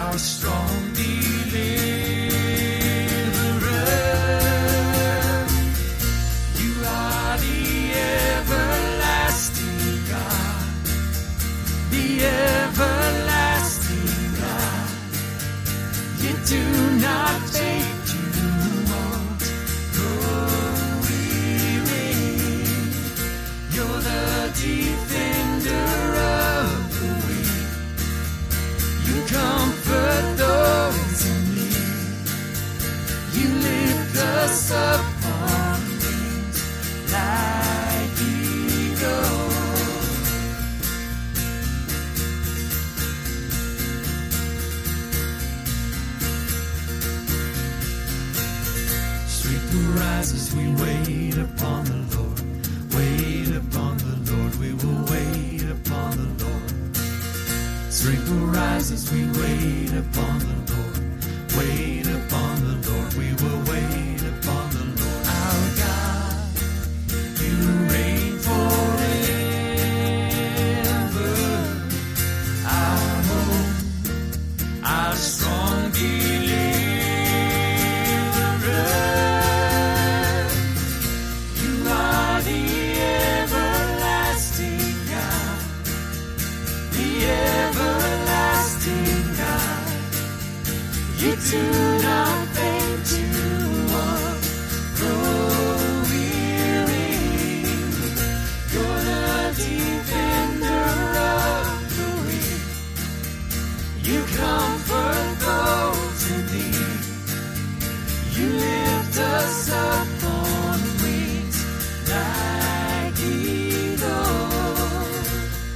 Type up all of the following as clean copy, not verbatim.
our strong deliverer. You are the everlasting God, the everlasting God. You do not faint, you won't grow weary. You're the defender of the weak. You comfort those in need. You lift us up on wings like eagles. Strength will rise as we wait upon the Lord. Wait upon the Lord, we will wait upon the Lord. Strength will rise as we wait upon the Lord. Wait upon the Lord, we will wait upon the Lord. Our God, you reign forever. Our hope, our strong deliverer. You are the everlasting God, the everlasting God. You do not faint, you won't grow weary. You're the defender of the weak. You comfort those in need. You lift us up on wings like eagles.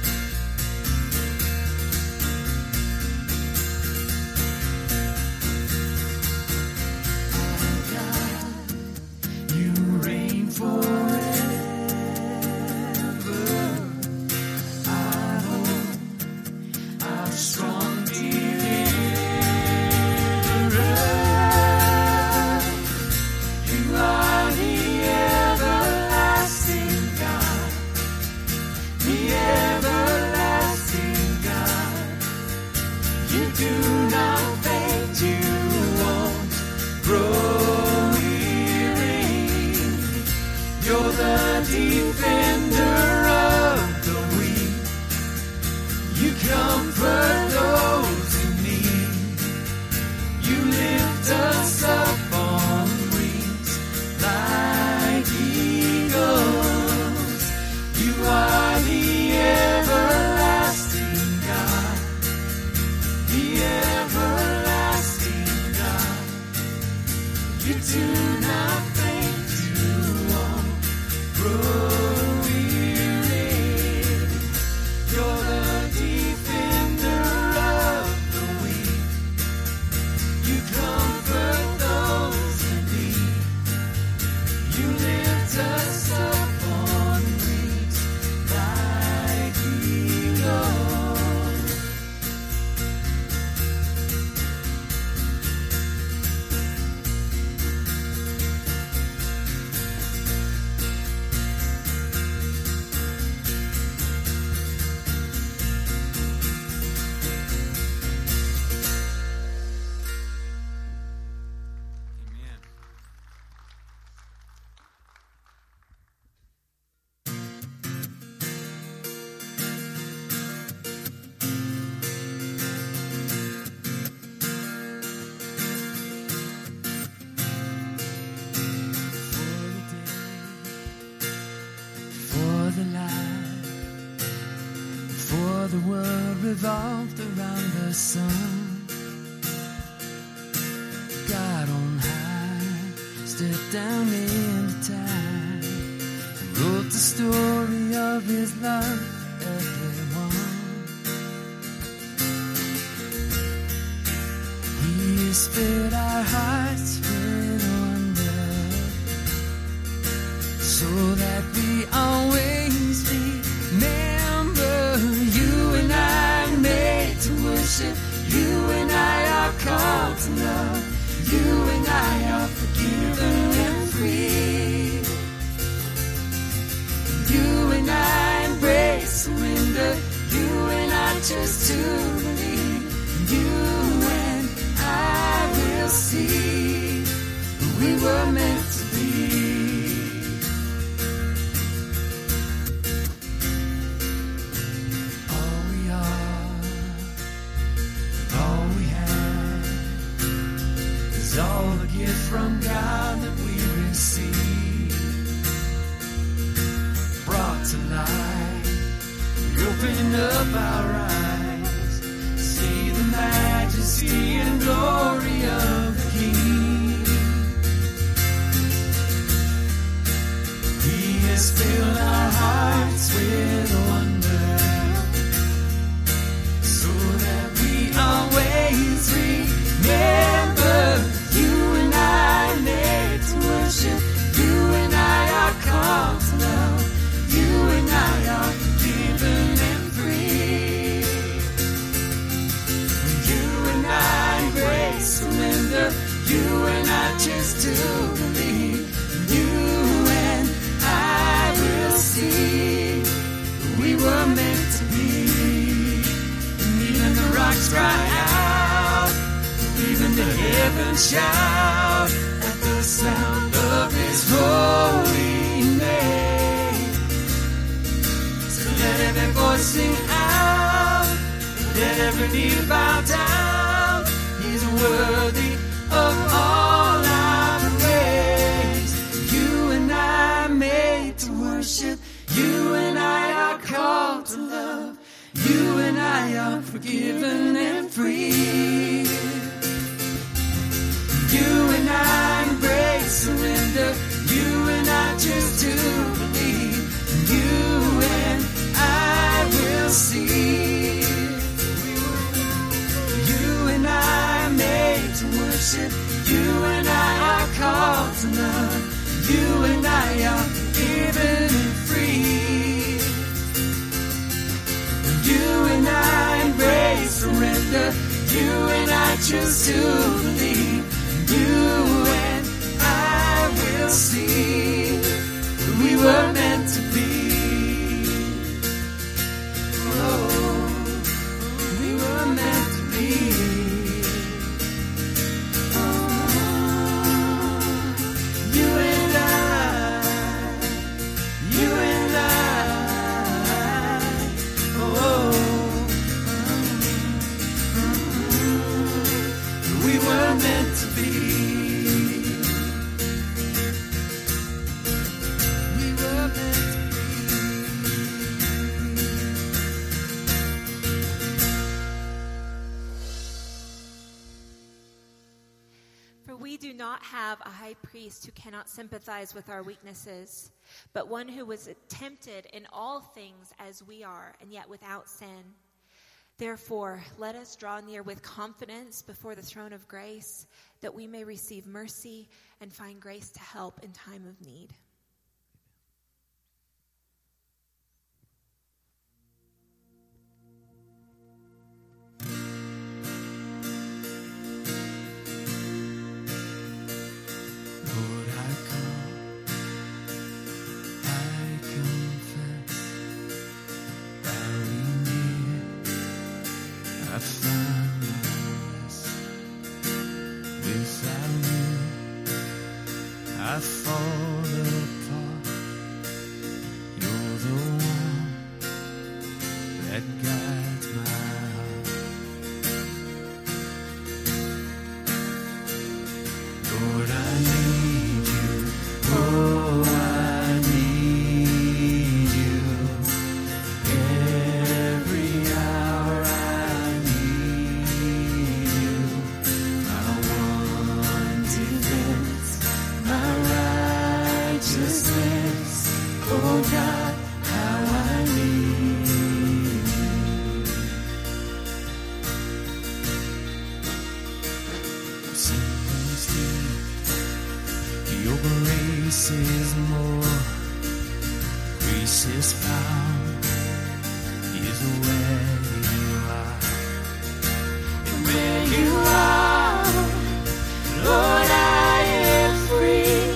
Our God, you reign forever. Our hope, our strong deliverer. You are the everlasting God, the everlasting God. You do not faint, you won't grow weary. You're the defender of the weak. You comfort those in need. You lift us up on wings like eagles. You are the everlasting God, the everlasting God. You do not faint, you won't grow weary. You're the defender of the weak. You comfort those in need. You lift us up on wings like eagles. Amen. For the light, for the world revolved around the sun. God on high stepped down into time and wrote the story of his love for everyone. He spared our hearts with wonder, so that we always remember. You and I are made to worship. You and I are called to love. You and I are forgiven and free. You and I embrace surrender. You and I choose to believe. You and all the gift from God that we receive. Brought to light, we open up our eyes, see the majesty and glory of the King. He has filled our hearts with wonder, so that we always remember you and I made to worship. You and I are called to love. You and I are forgiven and free. When you and I embrace surrender, you and I choose to believe. You and I will see who we were meant to be. And even the rocks cry out, even the heavens shout at the sound of His holy name. So let every voice sing out, let every knee bow down. He's worthy of all our praise. You and I made to worship. You and I are called to love. You and I are forgiven and free. You and I embrace surrender. You and I choose to believe. You and I will see. You and I are made to worship. You and I are called to love. You and I are forgiven and free. You and I embrace surrender. You and I choose to believe. You and I will see who we were meant to be. Oh, we were meant to be. Oh, you and I, oh, we were meant to be. We were meant to For we do not have a high priest who cannot sympathize with our weaknesses, but one who was tempted in all things as we are, and yet without sin. Therefore, let us draw near with confidence before the throne of grace, that we may receive mercy and find grace to help in time of need. Lord, I come, I confess, bowing near, I find no rest. Without you, I fall apart. You're the one that guides my heart. Lord, I need you. Oh, I need you. Every hour I need you. My one defense, my righteousness. Oh God, how I need you. Since your grace is more, grace is found, is where you are. And where you are, Lord, I am free.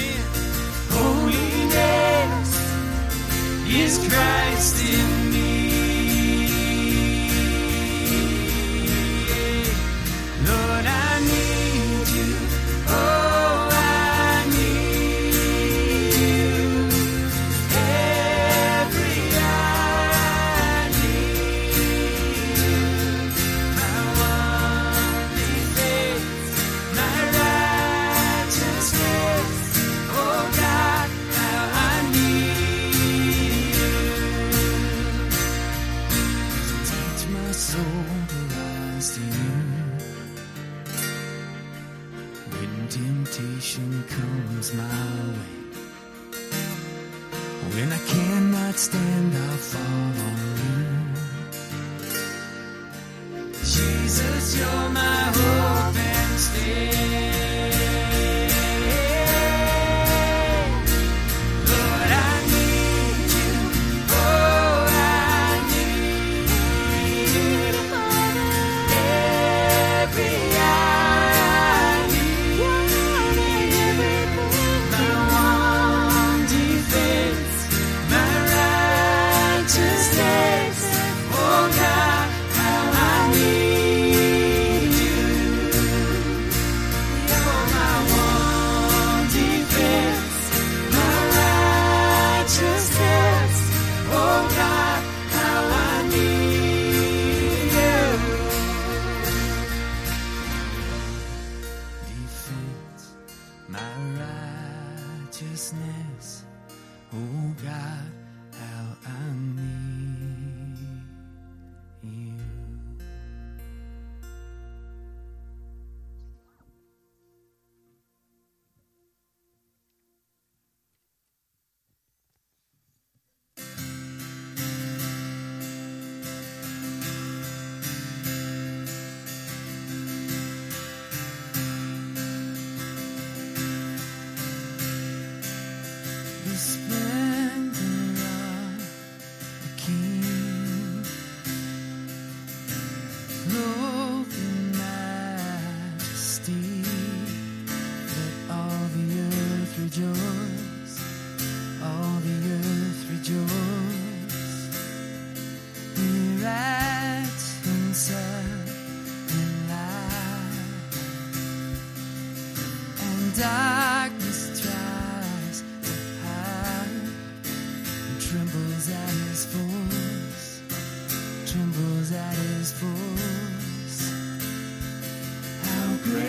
Holiness is Christ in me. Lord, I need you. Oh, I need you. Every hour I need temptation comes my way, when I cannot stand, I'll fall on you. Jesus, you're my hope and stay. Lord, I need you. Oh, I need you. Every hour I need my one defense, my righteousness. Oh, God, how I need you. You're my one defense, my righteousness. Oh, God, how I need you. Defense, my righteousness. Oh, God, how I need you. The splendor of the King, clothed in majesty, let all the earth rejoice, all the earth rejoice. Here at Himself in light, and darkness tries to hide, and trembles at His force, trembles at His force. How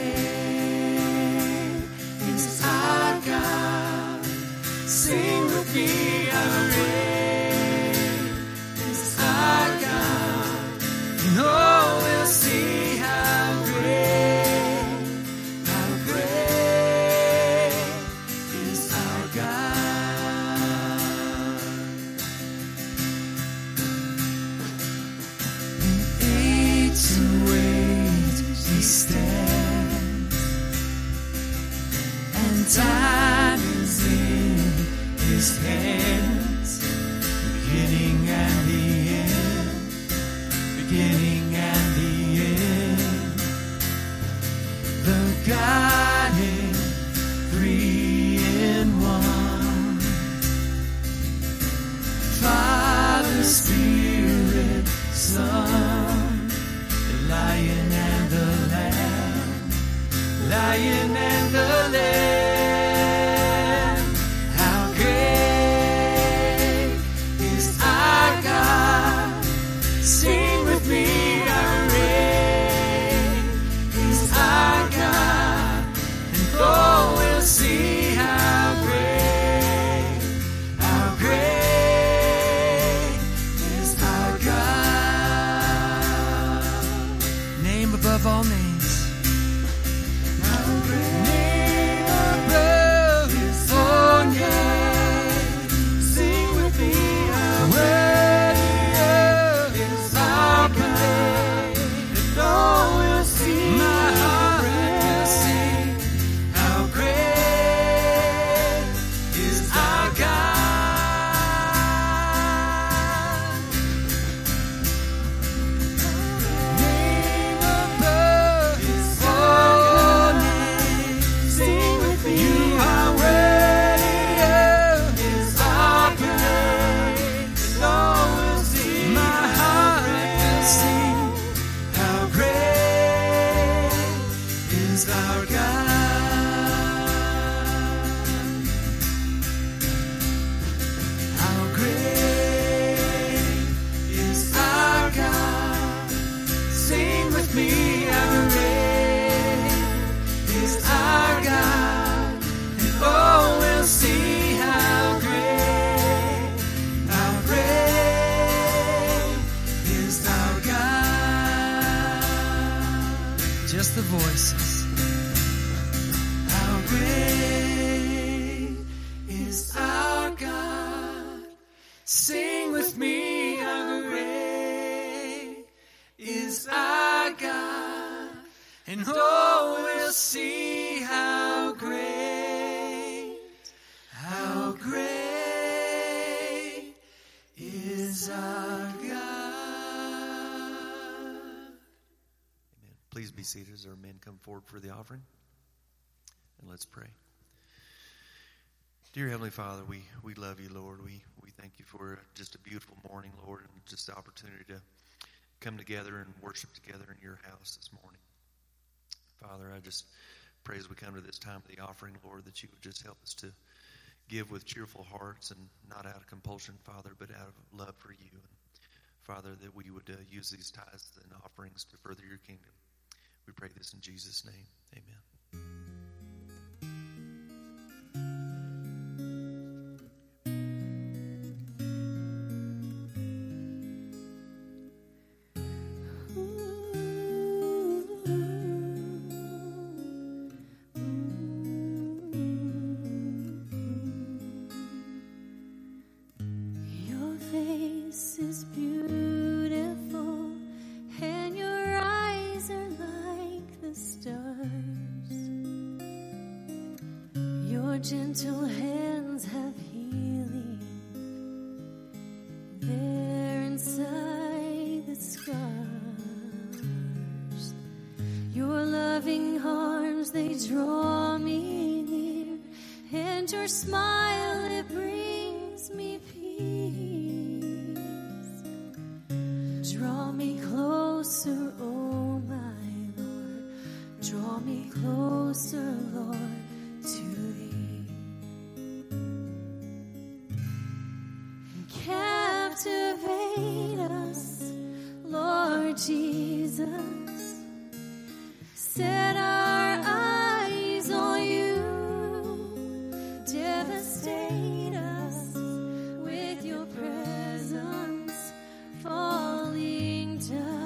great is our God? Sing with me, how great is our God? And oh, we'll see how great is our God. In ancient ways He stands, and time is in His hands. Beginning and the end, beginning and the end. The Godhead, three in one. Father, Spirit, Son, the Lion and the Lamb, Lion and the Lamb. How great is our God? Sing with me, how great is our God? And oh, we'll see how great is our God. Name above all names. How great. Name above His own name. Sing with me, how worthy is our God. And oh, we'll see, my heart will sing, how great is our God. Name above His own name. Sing with me, you are worthy is our God. And oh, we'll see, my heart will sing, how great is our God. How great is our God? Sing with me, how great is our God? And oh, we'll see how great is our God. Just the voices. great is our God. Sing with me, how great is our God. And oh, we'll see how great is our God. Amen. Please be seated as our men come forward for the offering. And let's pray. Dear Heavenly Father, we love you, Lord. We thank you for just a beautiful morning, Lord, and just the opportunity to come together and worship together in your house this morning. Father, I just pray as we come to this time of the offering, Lord, that you would just help us to give with cheerful hearts and not out of compulsion, Father, but out of love for you. And Father, that we would use these tithes and offerings to further your kingdom. We pray this in Jesus' name. Amen. Gentle hands have healing there inside the scars. Your loving arms, they draw me near, and your smile, it brings me peace. Draw me closer, oh my Lord, draw me closer, Lord, to thee. Captivate us, Lord Jesus. Set our eyes on you. Devastate us with your presence falling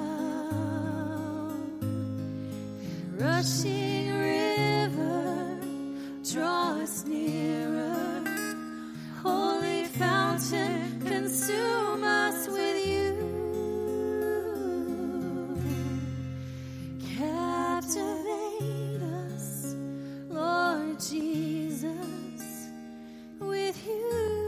down. And rushing river, draw us nearer. Holy fountain, consume us with you. Captivate us, Lord Jesus, with you.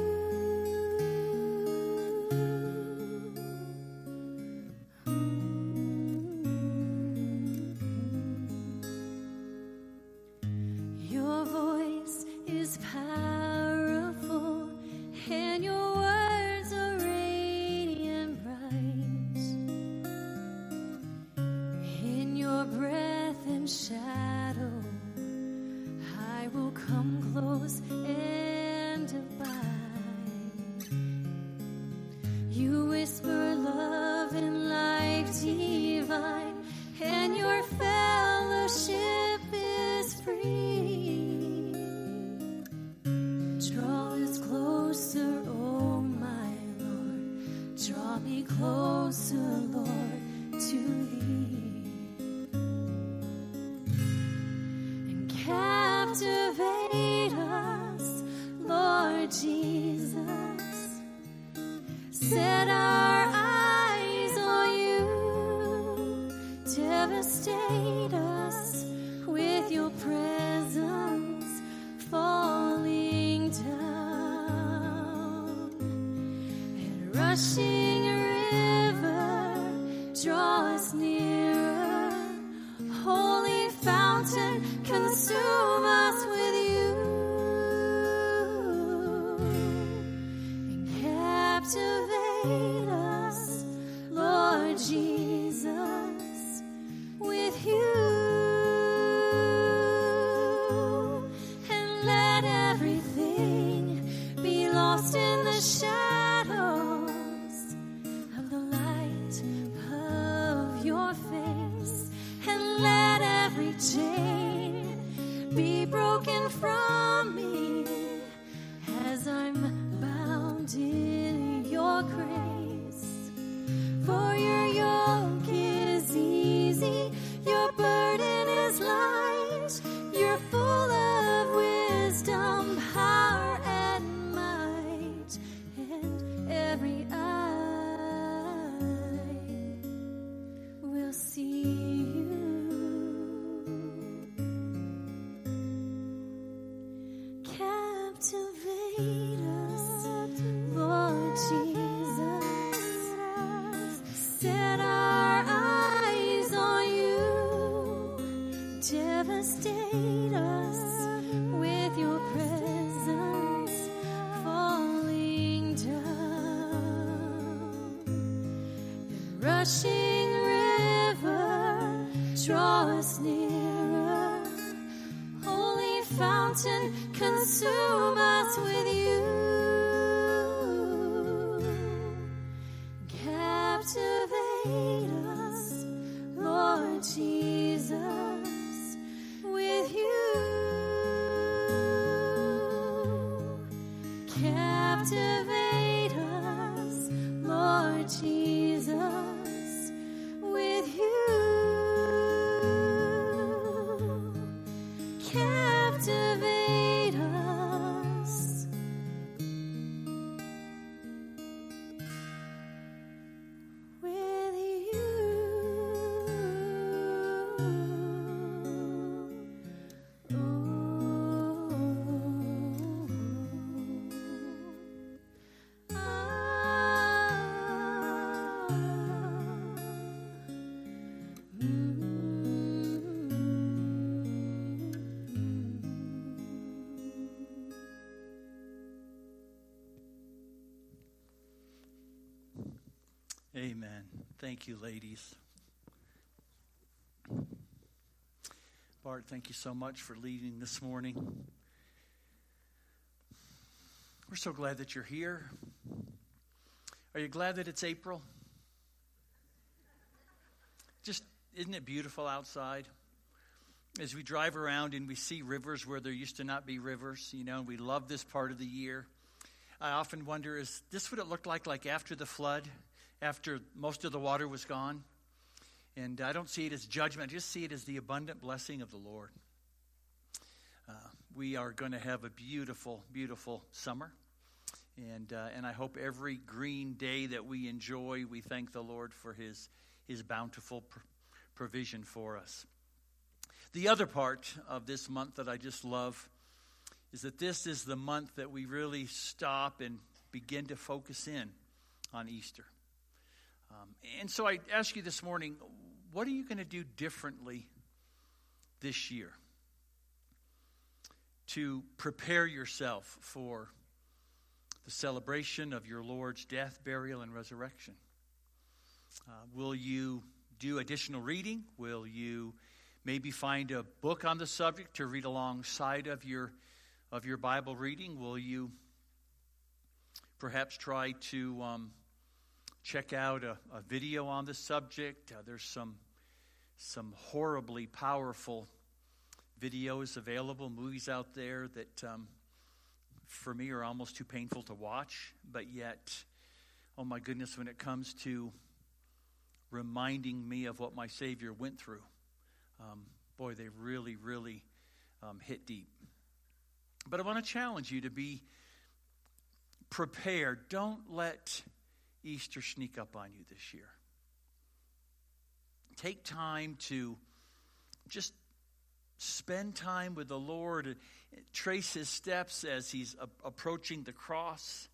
Your voice is powerful, and your words are radiant bright. In your breath and shadow, I will come close and abide. You whisper love and life divine, and your fellowship is free. Draw us closer, oh my Lord, draw me closer, Lord, to thee. And captivate us, Lord Jesus. Set our eyes on you. Devastate us with your presence falling down. And rushing river, draw us nearer. Holy fountain, consume us with you. And captivate us, Lord Jesus, with you. And let everything be lost in the shadows of the light of your face. And let every chain be broken from me as I'm bound in your grace. For your yoke is easy, your burden is light, you're full of devastate us with your presence falling down. And rushing river, draw us nearer. Holy fountain, consume us with you. Captivate us, Lord Jesus, with you. Captivate us, Lord Jesus, with you. Captivate us. With you. Amen. Thank you, ladies. Bart, thank you so much for leading this morning. We're so glad that you're here. Are you glad that it's April? Just, isn't it beautiful outside? As we drive around and we see rivers where there used to not be rivers, and we love this part of the year. I often wonder, is this what it looked like after the flood? After most of the water was gone. And I don't see it as judgment. I just see it as the abundant blessing of the Lord. We are going to have a beautiful, beautiful summer. And I hope every green day that we enjoy, we thank the Lord for his bountiful provision for us. The other part of this month that I just love is that this is the month that we really stop and begin to focus in on Easter. And so I ask you this morning, what are you going to do differently this year to prepare yourself for the celebration of your Lord's death, burial, and resurrection? Will you do additional reading? Will you maybe find a book on the subject to read alongside of your Bible reading? Will you perhaps try to check out a video on the subject? There's some horribly powerful videos available, movies out there that for me are almost too painful to watch, but yet, oh my goodness, when it comes to reminding me of what my Savior went through, boy, they really, really hit deep. But I want to challenge you to be prepared. Don't let Easter sneak up on you this year. Take time to just spend time with the Lord, trace his steps as he's approaching the cross.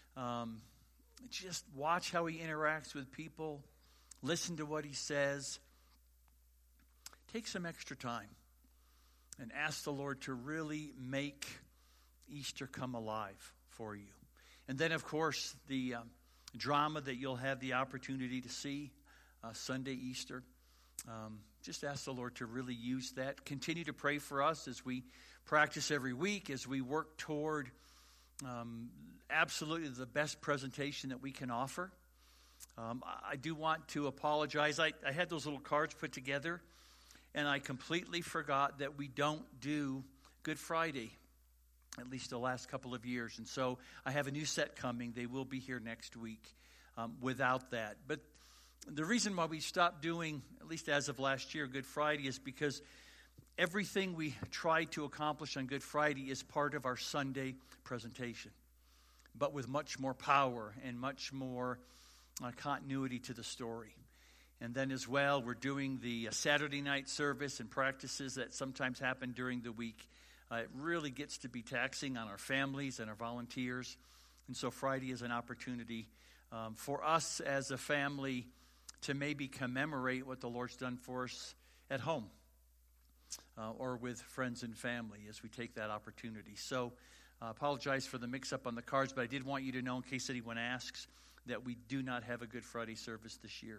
Just watch how he interacts with people. Listen to what he says. Take some extra time and ask the Lord to really make Easter come alive for you. And then, of course, the drama that you'll have the opportunity to see Sunday, Easter. Just ask the Lord to really use that. Continue to pray for us as we practice every week, as we work toward absolutely the best presentation that we can offer. I do want to apologize. I had those little cards put together, and I completely forgot that we don't do Good Friday, at least the last couple of years. And so I have a new set coming. They will be here next week without that. But the reason why we stopped doing, at least as of last year, Good Friday is because everything we tried to accomplish on Good Friday is part of our Sunday presentation, but with much more power and much more continuity to the story. And then as well, we're doing the Saturday night service and practices that sometimes happen during the week. It really gets to be taxing on our families and our volunteers. And so Friday is an opportunity for us as a family to maybe commemorate what the Lord's done for us at home. or with friends and family as we take that opportunity. So I apologize for the mix-up on the cards, but I did want you to know, in case anyone asks, that we do not have a Good Friday service this year.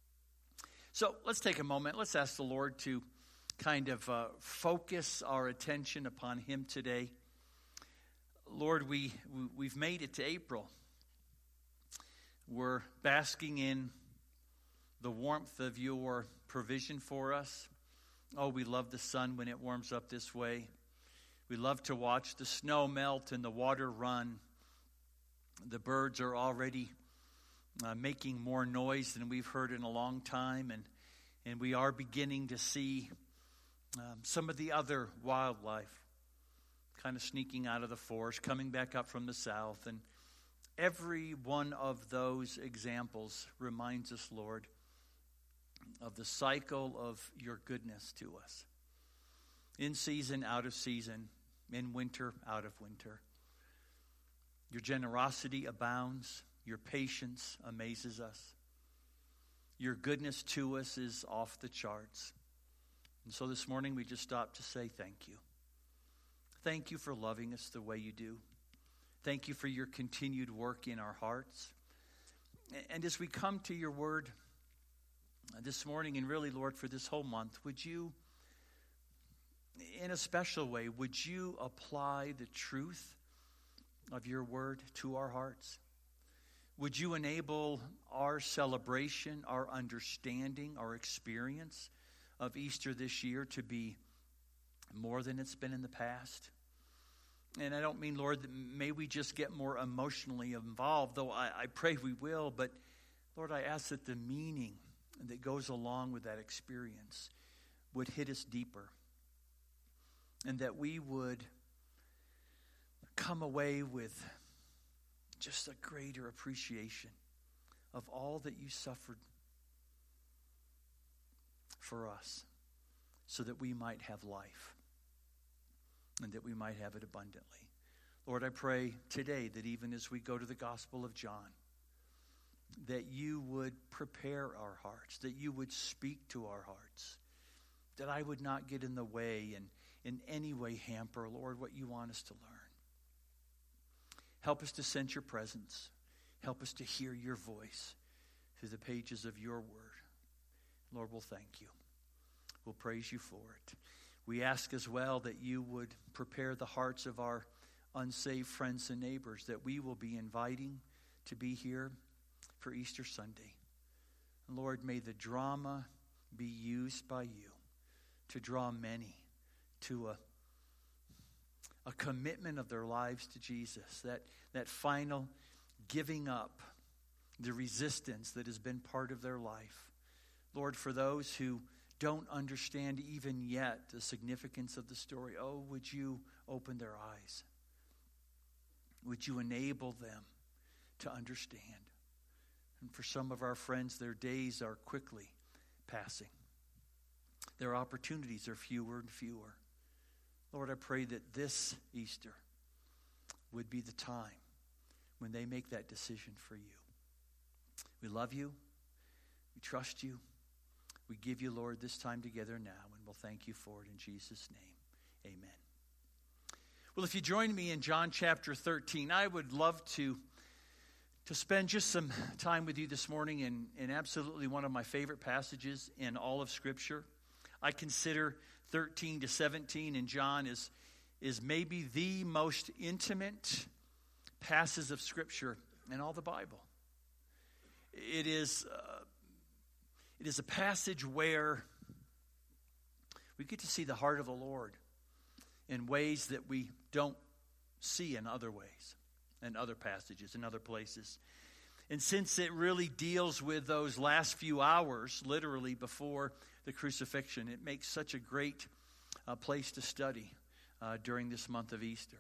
So let's take a moment. Let's ask the Lord to kind of focus our attention upon Him today. Lord, we've made it to April. We're basking in the warmth of your provision for us. Oh, we love the sun when it warms up this way. We love to watch the snow melt and the water run. The birds are already making more noise than we've heard in a long time, and we are beginning to see some of the other wildlife kind of sneaking out of the forest, coming back up from the south. And every one of those examples reminds us, Lord, of the cycle of your goodness to us. In season, out of season, in winter, out of winter. Your generosity abounds. Your patience amazes us. Your goodness to us is off the charts. And so this morning we just stopped to say thank you. Thank you for loving us the way you do. Thank you for your continued work in our hearts. And as we come to your word this morning, and really, Lord, for this whole month, would you, in a special way, would you apply the truth of your word to our hearts? Would you enable our celebration, our understanding, our experience of Easter this year to be more than it's been in the past? And I don't mean, Lord, that may we just get more emotionally involved, though I pray we will. But, Lord, I ask that the meaning that goes along with that experience would hit us deeper. And that we would come away with just a greater appreciation of all that you suffered for us, so that we might have life and that we might have it abundantly. Lord, I pray today that even as we go to the Gospel of John, that you would prepare our hearts, that you would speak to our hearts, that I would not get in the way and in any way hamper, Lord, what you want us to learn. Help us to sense your presence. Help us to hear your voice through the pages of your word. Lord, we'll thank you. We'll praise you for it. We ask as well that you would prepare the hearts of our unsaved friends and neighbors that we will be inviting to be here for Easter Sunday. And Lord, may the drama be used by you to draw many to a commitment of their lives to Jesus, that final giving up, the resistance that has been part of their life. Lord, for those who don't understand even yet the significance of the story, oh, would you open their eyes? Would you enable them to understand? And for some of our friends, their days are quickly passing. Their opportunities are fewer and fewer. Lord, I pray that this Easter would be the time when they make that decision for you. We love you. We trust you. We give you, Lord, this time together now, and we'll thank you for it in Jesus' name. Amen. Well, if you join me in John chapter 13, I would love to spend just some time with you this morning in absolutely one of my favorite passages in all of Scripture. I consider 13 to 17 in John is maybe the most intimate passages of Scripture in all the Bible. It is a passage where we get to see the heart of the Lord in ways that we don't see in other ways, in other passages, in other places. And since it really deals with those last few hours, literally before the crucifixion, it makes such a great place to study during this month of Easter.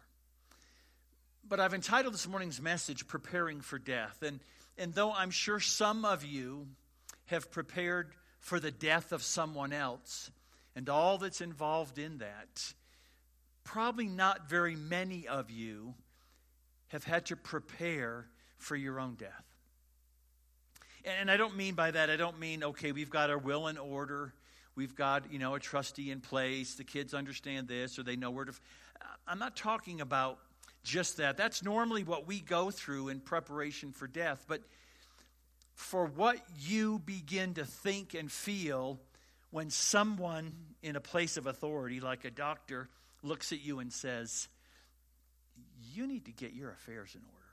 But I've entitled this morning's message, Preparing for Death. And though I'm sure some of you have prepared for the death of someone else and all that's involved in that, probably not very many of you have had to prepare for your own death. And I don't mean by that, I don't mean, okay, we've got our will in order, we've got, a trustee in place. The kids understand this, or they know where to. I'm not talking about just that. That's normally what we go through in preparation for death. But for what you begin to think and feel when someone in a place of authority, like a doctor, looks at you and says, you need to get your affairs in order.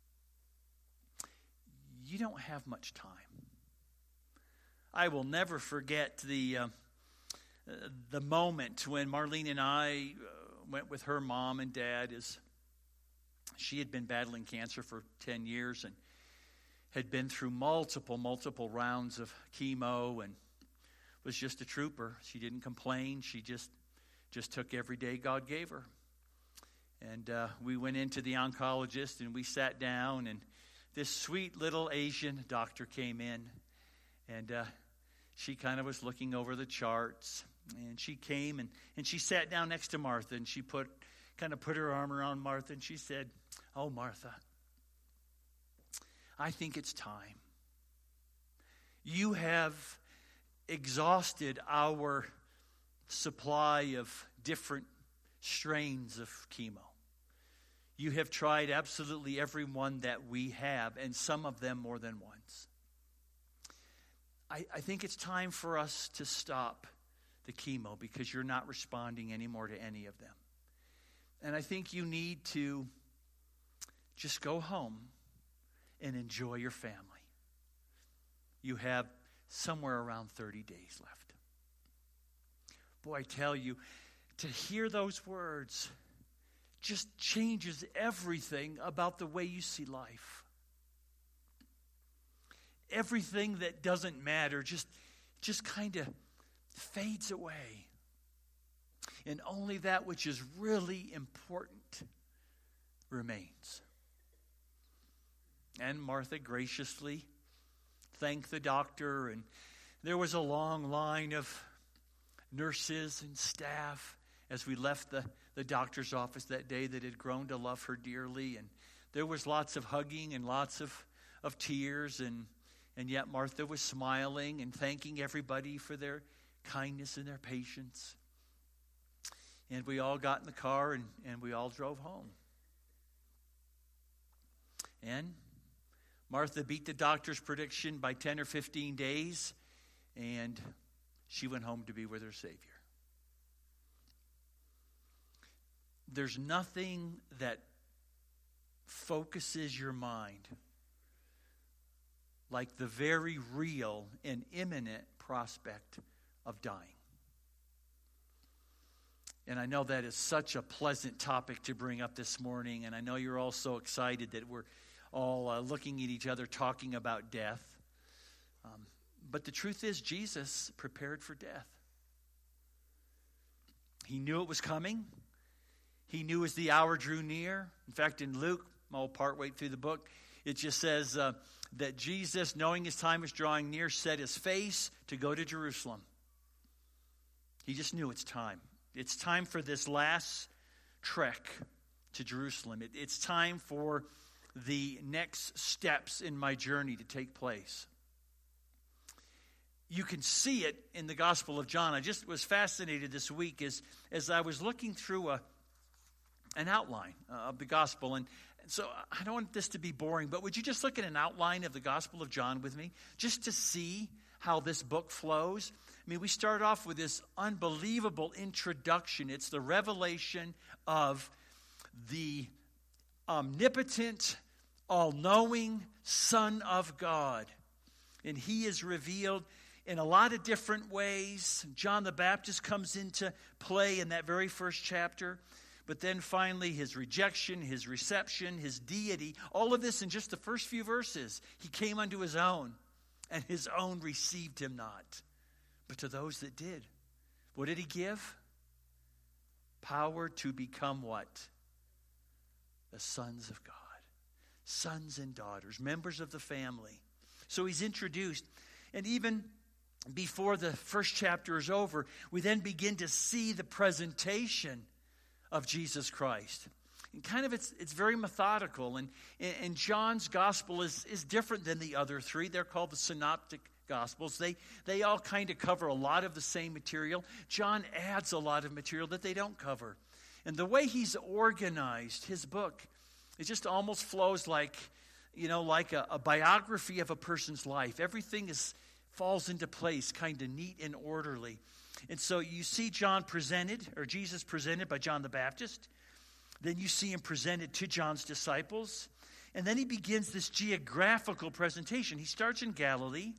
You don't have much time. I will never forget the moment when Marlene and I went with her mom and dad, as she had been battling cancer for 10 years and had been through multiple rounds of chemo and was just a trooper. She didn't complain. She just took every day God gave her. And we went into the oncologist and we sat down, and this sweet little Asian doctor came in, and she kind of was looking over the charts, and she came and she sat down next to Martha, and she put her arm around Martha, and she said, "Oh, Martha, I think it's time. You have exhausted our supply of different strains of chemo. You have tried absolutely every one that we have, and some of them more than once. I think it's time for us to stop the chemo because you're not responding anymore to any of them. And I think you need to just go home and enjoy your family. You have somewhere around 30 days left." Boy, I tell you, to hear those words just changes everything about the way you see life. Everything that doesn't matter just kind of fades away. And only that which is really important remains. And Martha graciously thanked the doctor, and there was a long line of nurses and staff as we left the doctor's office that day that had grown to love her dearly. And there was lots of hugging and lots of tears, and yet Martha was smiling and thanking everybody for their kindness and their patience. And we all got in the car and we all drove home. And Martha beat the doctor's prediction by 10 or 15 days, and she went home to be with her Savior. There's nothing that focuses your mind like the very real and imminent prospect of dying. And I know that is such a pleasant topic to bring up this morning, and I know you're all so excited that we're all looking at each other talking about death. But the truth is, Jesus prepared for death. He knew it was coming. He knew as the hour drew near. In fact, in Luke, partway through the book, it just says that Jesus, knowing his time was drawing near, set his face to go to Jerusalem. He just knew it's time. It's time for this last trek to Jerusalem. It's time for the next steps in my journey to take place. You can see it in the Gospel of John. I just was fascinated this week as I was looking through an outline of the Gospel. And so I don't want this to be boring, but would you just look at an outline of the Gospel of John with me, just to see how this book flows? I mean, we start off with this unbelievable introduction. It's the revelation of the omnipotent, all-knowing Son of God. And he is revealed in a lot of different ways. John the Baptist comes into play in that very first chapter. But then finally, his rejection, his reception, his deity, all of this in just the first few verses. He came unto his own, and his own received him not. But to those that did, what did he give? Power to become what? The sons of God. Sons and daughters, members of the family. So he's introduced. And even before the first chapter is over, we then begin to see the presentation of Jesus Christ. And kind of it's very methodical. And John's gospel is different than the other three. They're called the synoptic Gospels. They all kind of cover a lot of the same material. John adds a lot of material that they don't cover. And the way he's organized his book, it just almost flows like a biography of a person's life. Everything falls into place, kind of neat and orderly. And so you see Jesus presented by John the Baptist. Then you see him presented to John's disciples. And then he begins this geographical presentation. He starts in Galilee.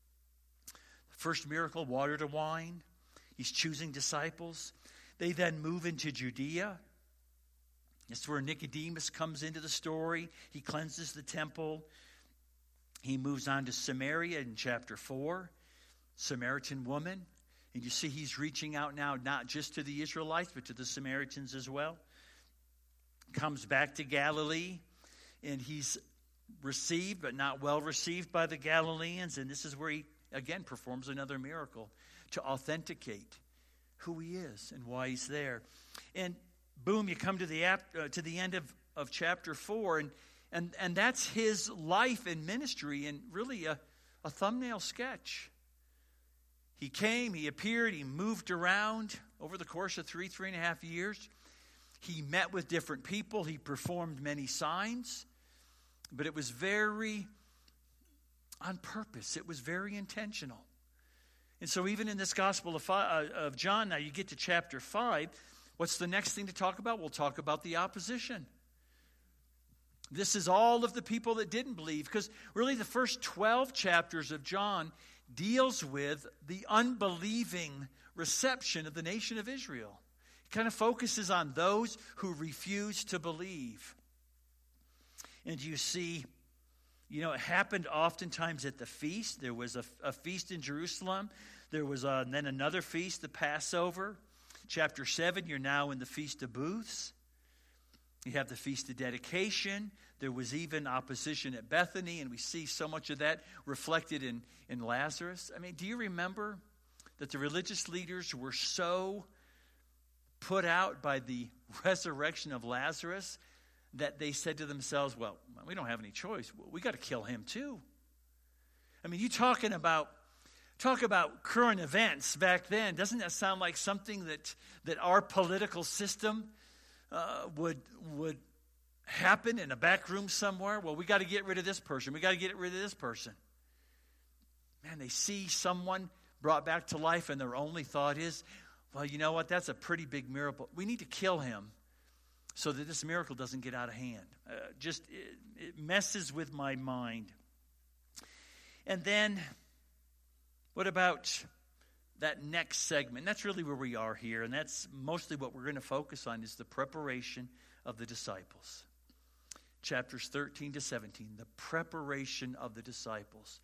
The first miracle, water to wine. He's choosing disciples. They then move into Judea. That's where Nicodemus comes into the story. He cleanses the temple. He moves on to Samaria in chapter 4. Samaritan woman. And you see he's reaching out now not just to the Israelites, but to the Samaritans as well. Comes back to Galilee, and he's received, but not well received by the Galileans. And this is where he, again, performs another miracle to authenticate who he is and why he's there. And boom, you come to the end of chapter 4, and that's his life and ministry, and really a thumbnail sketch. He came, he appeared, he moved around over the course of 3.5 years. He met with different people. He performed many signs. But it was very on purpose. It was very intentional. And so even in this Gospel of John, now you get to chapter 5, what's the next thing to talk about? We'll talk about the opposition. This is all of the people that didn't believe, because really the first 12 chapters of John deals with the unbelieving reception of the nation of Israel. It kind of focuses on those who refuse to believe. And you see, it happened oftentimes at the feast. There was a feast in Jerusalem. There was then another feast, the Passover. Chapter 7, you're now in the Feast of Booths. You have the Feast of Dedication. There was even opposition at Bethany, and we see so much of that reflected in Lazarus. I mean, do you remember that the religious leaders were so put out by the resurrection of Lazarus that they said to themselves, well, we don't have any choice. We got to kill him too. I mean, you talk about current events back then. Doesn't that sound like something that our political system would happen in a back room somewhere? Well, we got to get rid of this person. We got to get rid of this person. Man, they see someone brought back to life, and their only thought is, well, you know what? That's a pretty big miracle. We need to kill him so that this miracle doesn't get out of hand. It messes with my mind. And then, what about that next segment? That's really where we are here, and that's mostly what we're going to focus on, is the preparation of the disciples. Chapters 13 to 17, the preparation of the disciples.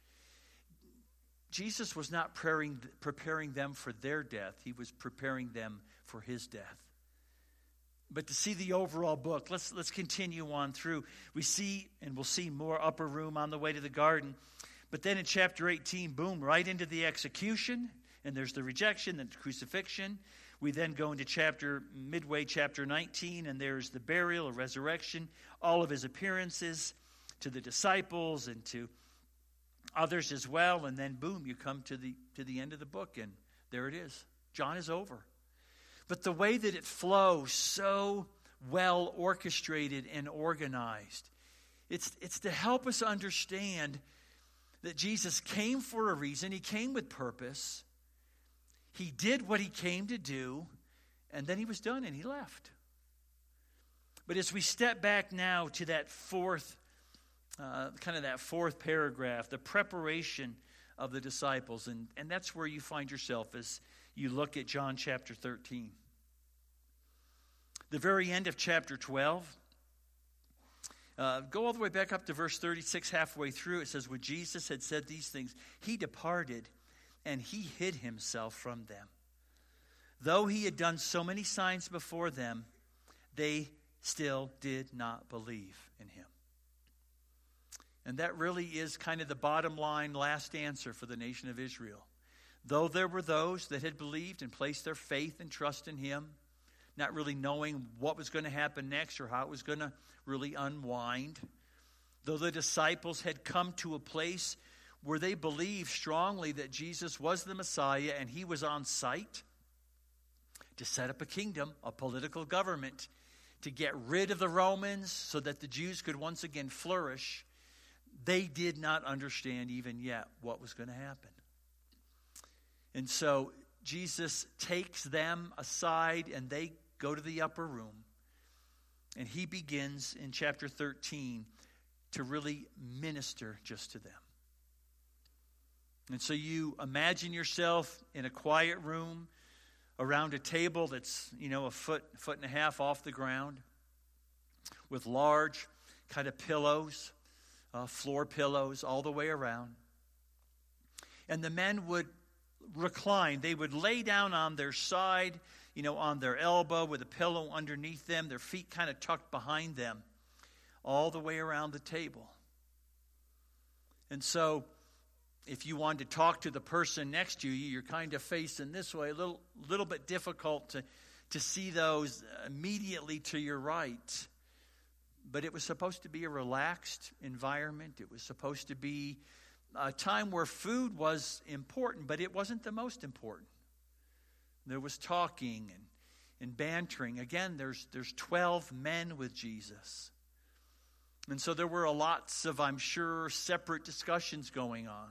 Jesus was not preparing them for their death. He was preparing them for his death. But to see the overall book, let's continue on through. We see, and we'll see more upper room on the way to the garden. But then in chapter 18, boom, right into the execution. And there's the rejection, then the crucifixion. We then go into midway chapter 19, and there's the burial or resurrection, all of his appearances to the disciples and to others as well. And then boom, you come to the end of the book, and there it is. John is over. But the way that it flows, so well orchestrated and organized, it's to help us understand that Jesus came for a reason. He came with purpose. He did what he came to do, and then he was done and he left. But as we step back now to that fourth paragraph, the preparation of the disciples, and that's where you find yourself as you look at John chapter 13. The very end of chapter 12, go all the way back up to verse 36, halfway through. It says, when Jesus had said these things, he departed and he hid himself from them. Though he had done so many signs before them, they still did not believe in him. And that really is kind of the bottom line last answer for the nation of Israel. Though there were those that had believed and placed their faith and trust in him, not really knowing what was going to happen next or how it was going to really unwind. Though the disciples had come to a place where they believed strongly that Jesus was the Messiah and he was on site to set up a kingdom, a political government, to get rid of the Romans so that the Jews could once again flourish. They did not understand even yet what was going to happen. And so Jesus takes them aside and they go to the upper room. And he begins in chapter 13 to really minister just to them. And so you imagine yourself in a quiet room around a table that's, a foot and a half off the ground with large kind of pillows, floor pillows all the way around. And the men would recline. They would lay down on their side, on their elbow with a pillow underneath them, their feet kind of tucked behind them, all the way around the table. And so if you wanted to talk to the person next to you, you're kind of facing this way, a little bit difficult to see those immediately to your right. But it was supposed to be a relaxed environment. It was supposed to be a time where food was important, but it wasn't the most important. There was talking and bantering. Again, there's 12 men with Jesus. And so there were lots of, I'm sure, separate discussions going on.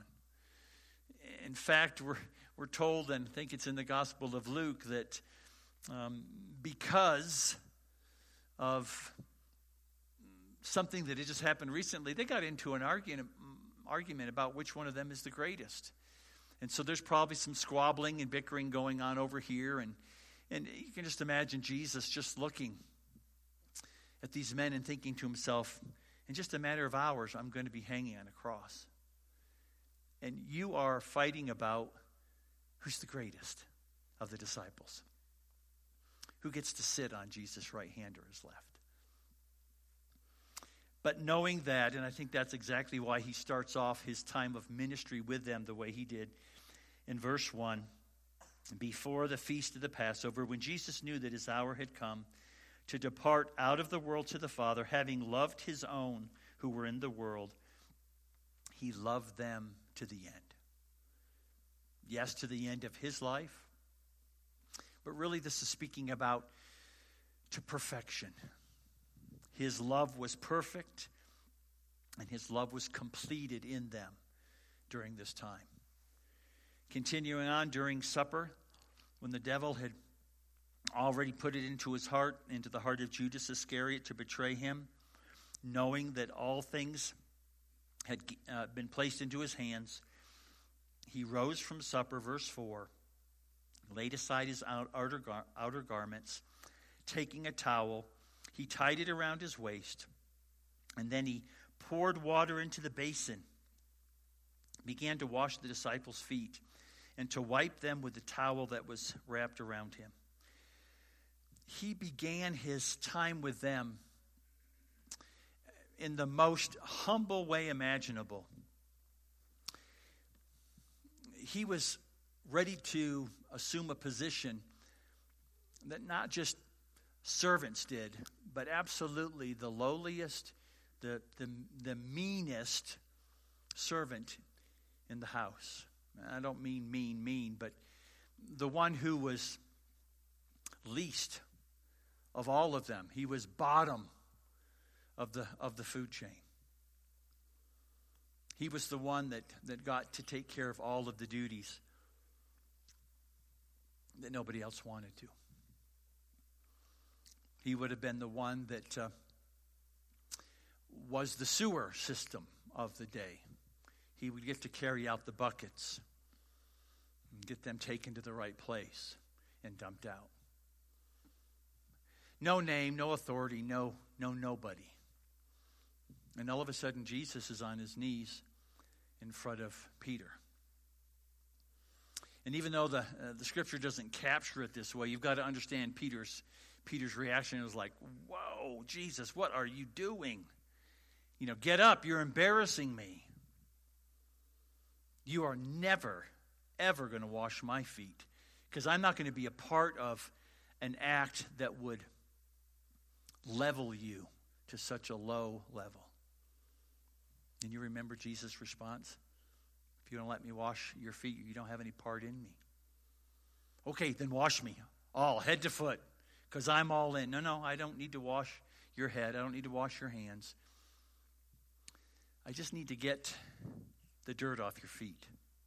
In fact, we're told, and I think it's in the Gospel of Luke, that because of something that had just happened recently, they got into an argument about which one of them is the greatest. And so there's probably some squabbling and bickering going on over here. And you can just imagine Jesus just looking at these men and thinking to himself, in just a matter of hours, I'm going to be hanging on a cross. And you are fighting about who's the greatest of the disciples. Who gets to sit on Jesus' right hand or his left. But knowing that, and I think that's exactly why he starts off his time of ministry with them the way he did. In verse 1, before the feast of the Passover, when Jesus knew that his hour had come to depart out of the world to the Father, having loved his own who were in the world, he loved them to the end. Yes, to the end of his life. But really this is speaking about to perfection. His love was perfect, and his love was completed in them during this time. Continuing on, during supper, when the devil had already put it into the heart of Judas Iscariot to betray him, knowing that all things had been placed into his hands, he rose from supper, verse 4, laid aside his outer garments, taking a towel, he tied it around his waist, and then he poured water into the basin, began to wash the disciples' feet, and to wipe them with the towel that was wrapped around him. He began his time with them in the most humble way imaginable. He was ready to assume a position that not just servants did, but absolutely the lowliest, the meanest servant in the house. I don't mean mean, but the one who was least of all of them. He was bottom of the food chain. He was the one that got to take care of all of the duties that nobody else wanted to. He would have been the one that was the sewer system of the day. He would get to carry out the buckets and get them taken to the right place and dumped out. No name, no authority, no nobody. And all of a sudden, Jesus is on his knees in front of Peter. And even though the scripture doesn't capture it this way, you've got to understand Peter's reaction. It was like, whoa, Jesus, what are you doing? Get up, you're embarrassing me. You are never, ever going to wash my feet, because I'm not going to be a part of an act that would level you to such a low level. And you remember Jesus' response? If you don't let me wash your feet, you don't have any part in me. Okay, then wash me all, head to foot, because I'm all in. No, I don't need to wash your head. I don't need to wash your hands. I just need to get the dirt off your feet.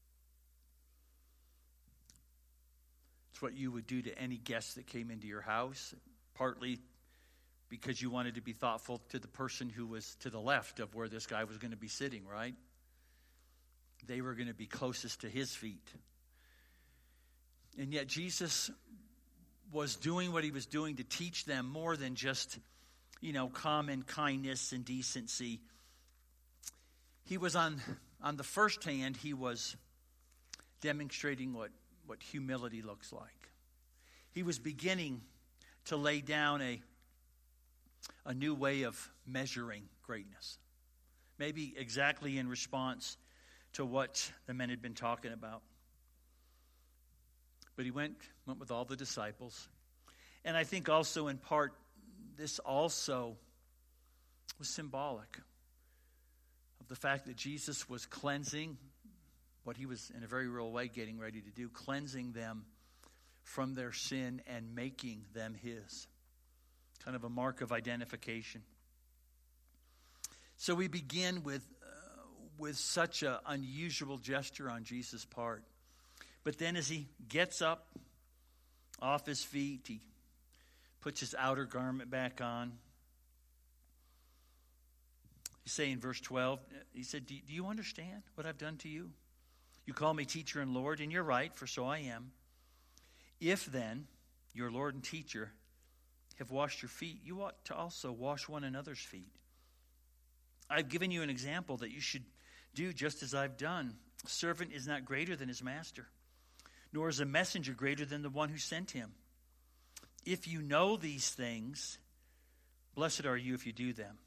It's what you would do to any guest that came into your house, partly because you wanted to be thoughtful to the person who was to the left of where this guy was going to be sitting, right? They were going to be closest to his feet. And yet Jesus was doing what he was doing to teach them more than just, common kindness and decency. He was on the first hand, he was demonstrating what humility looks like. He was beginning to lay down a new way of measuring greatness. Maybe exactly in response to what the men had been talking about. But he went with all the disciples. And I think also in part, this also was symbolic of the fact that Jesus was cleansing what he was in a very real way getting ready to do, cleansing them from their sin and making them his. Kind of a mark of identification. So we begin with such an unusual gesture on Jesus' part. But then as he gets up off his feet, he puts his outer garment back on. He's saying in verse 12, he said, do you understand what I've done to you? You call me teacher and Lord, and you're right, for so I am. If then your Lord and teacher have washed your feet, you ought to also wash one another's feet. I've given you an example that you should do just as I've done. A servant is not greater than his master, nor is a messenger greater than the one who sent him. If you know these things, blessed are you if you do them.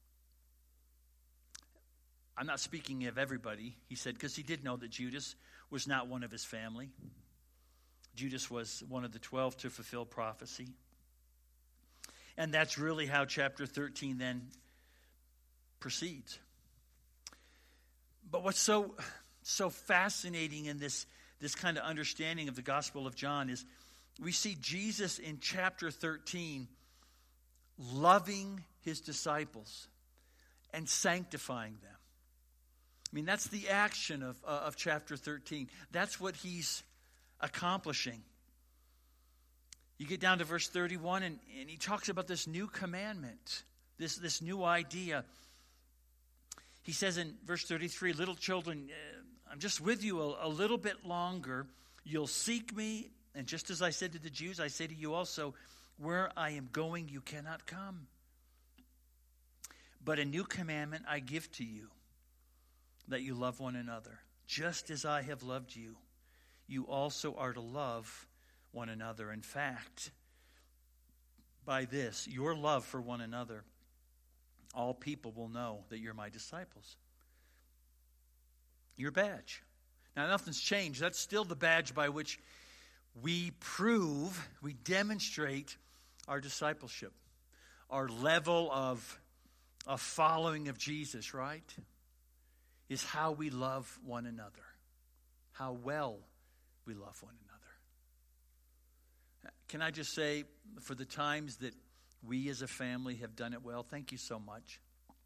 I'm not speaking of everybody, he said, because he did know that Judas was not one of his family. Judas was one of the 12 to fulfill prophecy. And that's really how chapter 13 then proceeds. But what's so fascinating in this kind of understanding of the Gospel of John is we see Jesus in chapter 13 loving his disciples and sanctifying them. I mean, that's the action of chapter 13. That's what he's accomplishing. You get down to verse 31, and he talks about this new commandment, this new idea. He says in verse 33, little children, I'm just with you a little bit longer. You'll seek me, and just as I said to the Jews, I say to you also, where I am going, you cannot come. But a new commandment I give to you, that you love one another. Just as I have loved you, you also are to love one another. In fact, by this, your love for one another, all people will know that you're my disciples. Your badge. Now, nothing's changed. That's still the badge by which we demonstrate our discipleship, our level of following of Jesus, right? Is how we love one another, how well we love one another. Can I just say, for the times that we as a family have done it well, thank you so much.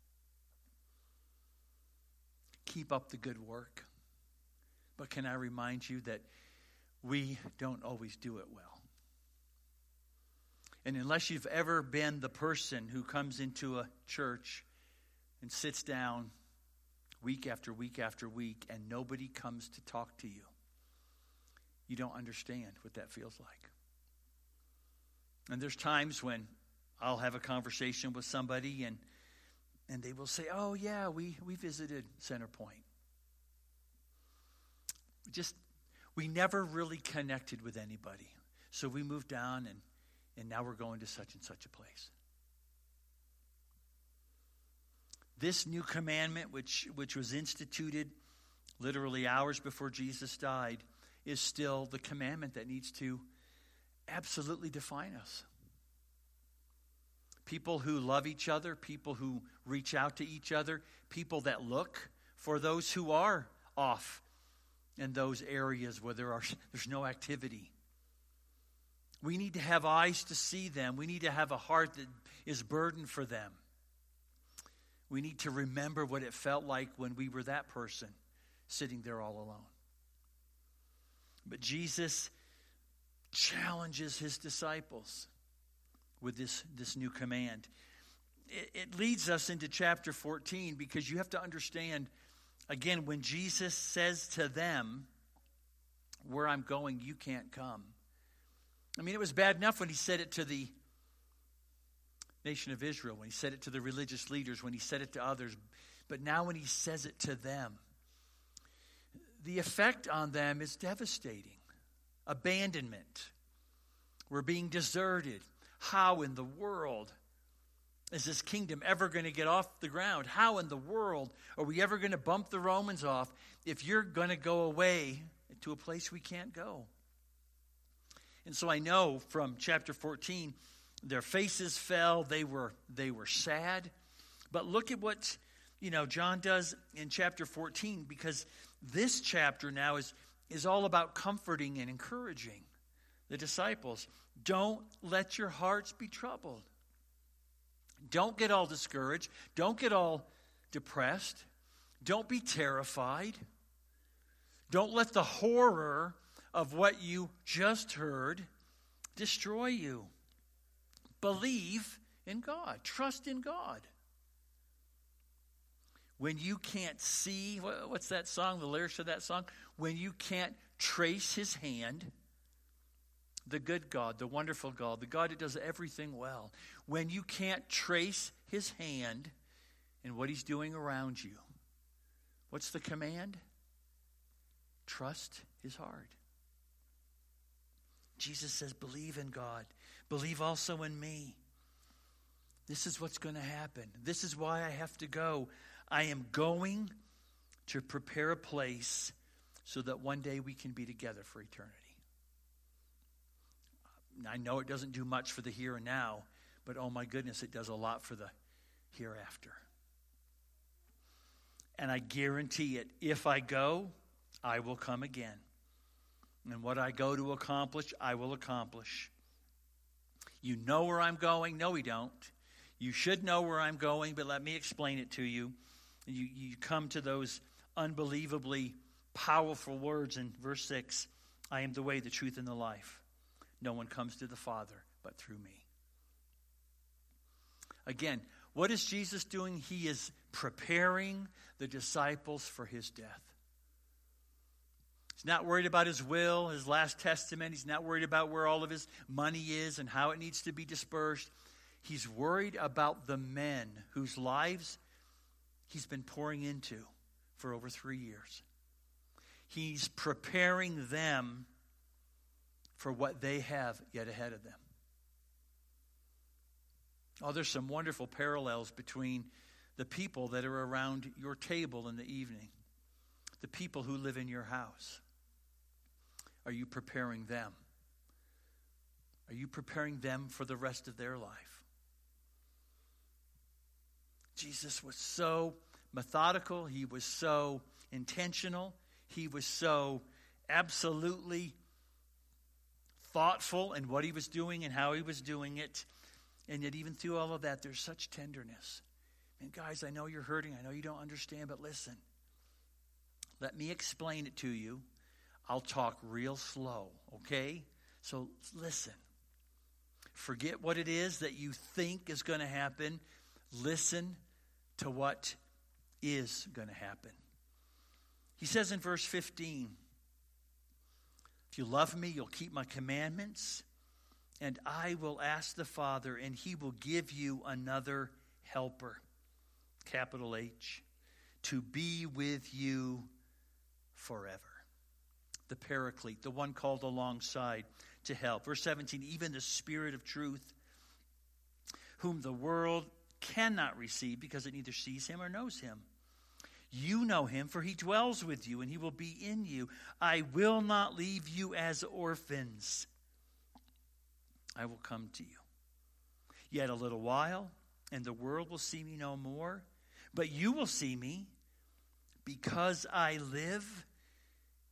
Keep up the good work. But can I remind you that we don't always do it well. And unless you've ever been the person who comes into a church and sits down week after week after week, and nobody comes to talk to you, you don't understand what that feels like. And there's times when I'll have a conversation with somebody, and they will say, oh yeah, we visited Center Point. We never really connected with anybody. So we moved down, and now we're going to such and such a place. This new commandment, which was instituted literally hours before Jesus died, is still the commandment that needs to absolutely define us. People who love each other, people who reach out to each other, people that look for those who are off in those areas where there's no activity. We need to have eyes to see them. We need to have a heart that is burdened for them. We need to remember what it felt like when we were that person sitting there all alone. But Jesus challenges his disciples with this new command. It leads us into chapter 14 because you have to understand, again, when Jesus says to them, where I'm going, you can't come. I mean, it was bad enough when he said it to the nation of Israel, when he said it to the religious leaders, when he said it to others. But now when he says it to them, the effect on them is devastating. Abandonment. We're being deserted. How in the world is this kingdom ever going to get off the ground? How in the world are we ever going to bump the Romans off if you're going to go away to a place we can't go? And so I know from chapter 14, their faces fell. They were sad. But look at what John does in chapter 14, because this chapter now is all about comforting and encouraging the disciples. Don't let your hearts be troubled. Don't get all discouraged. Don't get all depressed. Don't be terrified. Don't let the horror of what you just heard destroy you. Believe in God. Trust in God. When you can't see, what's that song, the lyrics of that song? When you can't trace his hand, the good God, the wonderful God, the God that does everything well. When you can't trace his hand in what he's doing around you, what's the command? Trust his heart. Jesus says, believe in God. Believe also in me. This is what's going to happen. This is why I have to go. I am going to prepare a place so that one day we can be together for eternity. I know it doesn't do much for the here and now, but oh my goodness, it does a lot for the hereafter. And I guarantee it, if I go, I will come again. And what I go to accomplish, I will accomplish. You know where I'm going? No, we don't. You should know where I'm going, but let me explain it to you. You come to those unbelievably powerful words in verse 6. I am the way, the truth, and the life. No one comes to the Father but through me. Again, what is Jesus doing? He is preparing the disciples for his death. He's not worried about his will, his last testament. He's not worried about where all of his money is and how it needs to be dispersed. He's worried about the men whose lives he's been pouring into for over 3 years. He's preparing them for what they have yet ahead of them. Oh, there's some wonderful parallels between the people that are around your table in the evening, the people who live in your house. Are you preparing them? Are you preparing them for the rest of their life? Jesus was so methodical. He was so intentional. He was so absolutely thoughtful in what he was doing and how he was doing it. And yet even through all of that, there's such tenderness. And guys, I know you're hurting. I know you don't understand, but listen. Let me explain it to you. I'll talk real slow, okay? So listen. Forget what it is that you think is going to happen. Listen to what is going to happen. He says in verse 15, if you love me, you'll keep my commandments, and I will ask the Father, and he will give you another helper, capital H, to be with you forever. The Paraclete, the one called alongside to help. Verse 17, even the Spirit of truth, whom the world cannot receive because it neither sees him or knows him. You know him, for he dwells with you, and he will be in you. I will not leave you as orphans. I will come to you. Yet a little while, and the world will see me no more. But you will see me, because I live.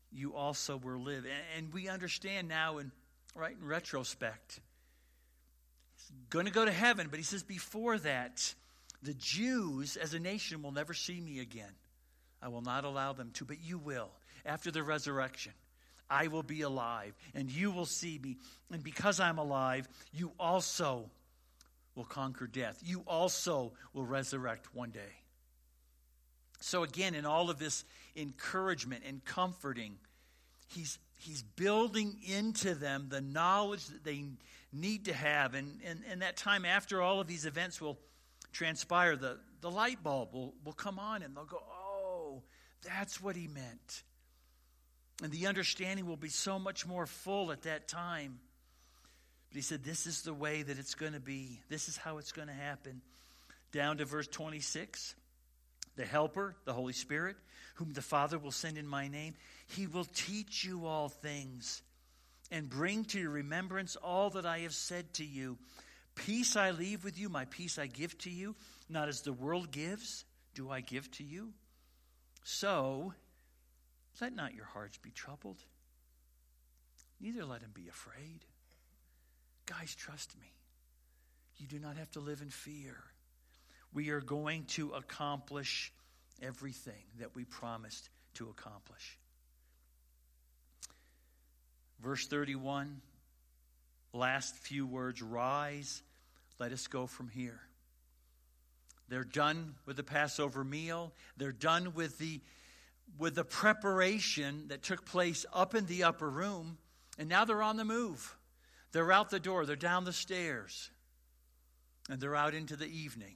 you also will live. And we understand now, in retrospect, he's going to go to heaven, but he says before that, the Jews as a nation will never see me again. I will not allow them to, but you will. After the resurrection, I will be alive, and you will see me. And because I'm alive, you also will conquer death. You also will resurrect one day. So again, in all of this encouragement and comforting, he's building into them the knowledge that they need to have. And that time after all of these events will transpire, the light bulb will come on, and they'll go, oh, that's what he meant. And the understanding will be so much more full at that time. But he said, this is the way that it's going to be. This is how it's going to happen. Down to verse 26. The Helper, the Holy Spirit, whom the Father will send in my name, he will teach you all things and bring to your remembrance all that I have said to you. Peace I leave with you, my peace I give to you. Not as the world gives, do I give to you. So, let not your hearts be troubled, neither let them be afraid. Guys, trust me. You do not have to live in fear. We are going to accomplish everything that we promised to accomplish. Verse 31, last few words, rise, let us go from here. They're done with the Passover meal. They're done with the preparation that took place up in the upper room, and now they're on the move. They're out the door, they're down the stairs, and they're out into the evening.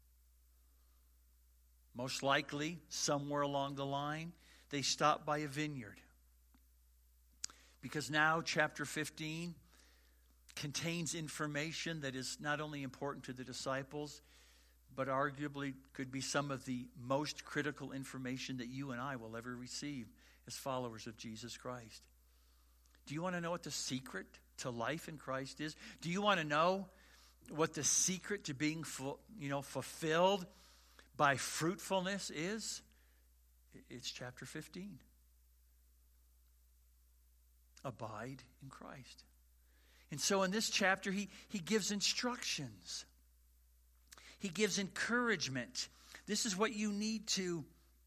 Most likely, somewhere along the line, they stop by a vineyard. Because now chapter 15 contains information that is not only important to the disciples, but arguably could be some of the most critical information that you and I will ever receive as followers of Jesus Christ. Do you want to know what the secret to life in Christ is? Do you want to know what the secret to being fulfilled by fruitfulness is? It's chapter 15. Abide in Christ. And so in this chapter, he gives instructions. He gives encouragement. This is what you need to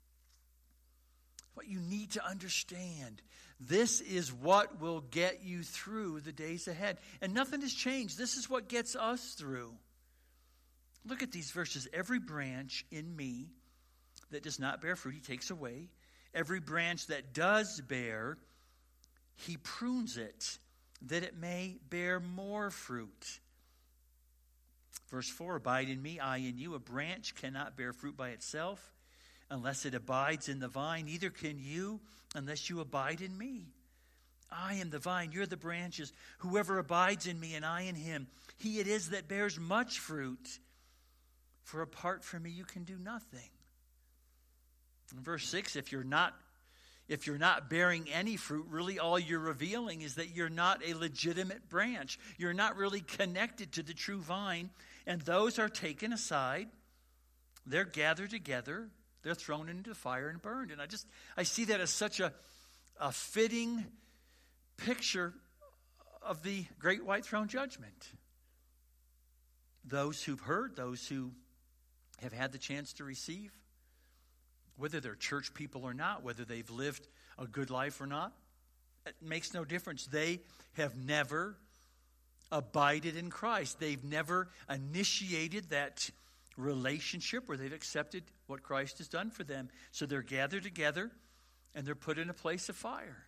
understand. This is what will get you through the days ahead. And nothing has changed. This is what gets us through. Look at these verses. Every branch in me that does not bear fruit, he takes away. Every branch that does bear, he prunes it, that it may bear more fruit. Verse 4, abide in me, I in you. A branch cannot bear fruit by itself unless it abides in the vine. Neither can you unless you abide in me. I am the vine, you're the branches. Whoever abides in me and I in him, he it is that bears much fruit. For apart from me, you can do nothing. In verse 6, if you're not bearing any fruit, really all you're revealing is that you're not a legitimate branch. You're not really connected to the true vine. And those are taken aside. They're gathered together. They're thrown into the fire and burned. And I see that as such a fitting picture of the great white throne judgment. Those who've heard, those who have had the chance to receive, whether they're church people or not, whether they've lived a good life or not, it makes no difference. They have never abided in Christ. They've never initiated that relationship where they've accepted what Christ has done for them. So they're gathered together and they're put in a place of fire.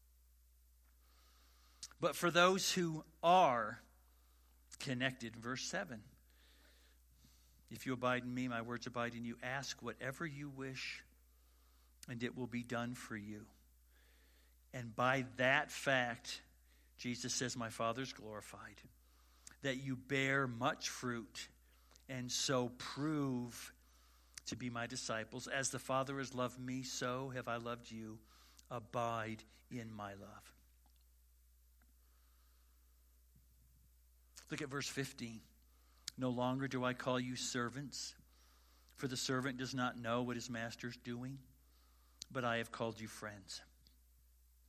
But for those who are connected, verse 7, if you abide in me, my words abide in you, ask whatever you wish, and it will be done for you. And by that fact, Jesus says, my Father's glorified, that you bear much fruit, and so prove to be my disciples. As the Father has loved me, so have I loved you. Abide in my love. Look at verse 15. No longer do I call you servants, for the servant does not know what his master is doing, but I have called you friends.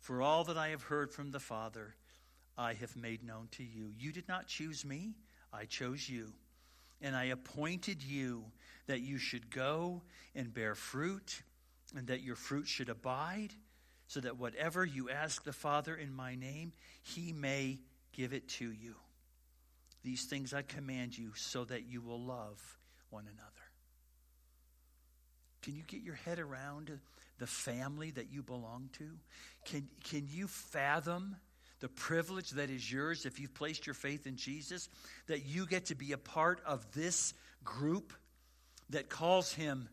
For all that I have heard from the Father, I have made known to you. You did not choose me, I chose you. And I appointed you that you should go and bear fruit, and that your fruit should abide, so that whatever you ask the Father in my name, he may give it to you. These things I command you, so that you will love one another. Can you get your head around the family that you belong to? Can you fathom the privilege that is yours if you've placed your faith in Jesus, that you get to be a part of this group that calls him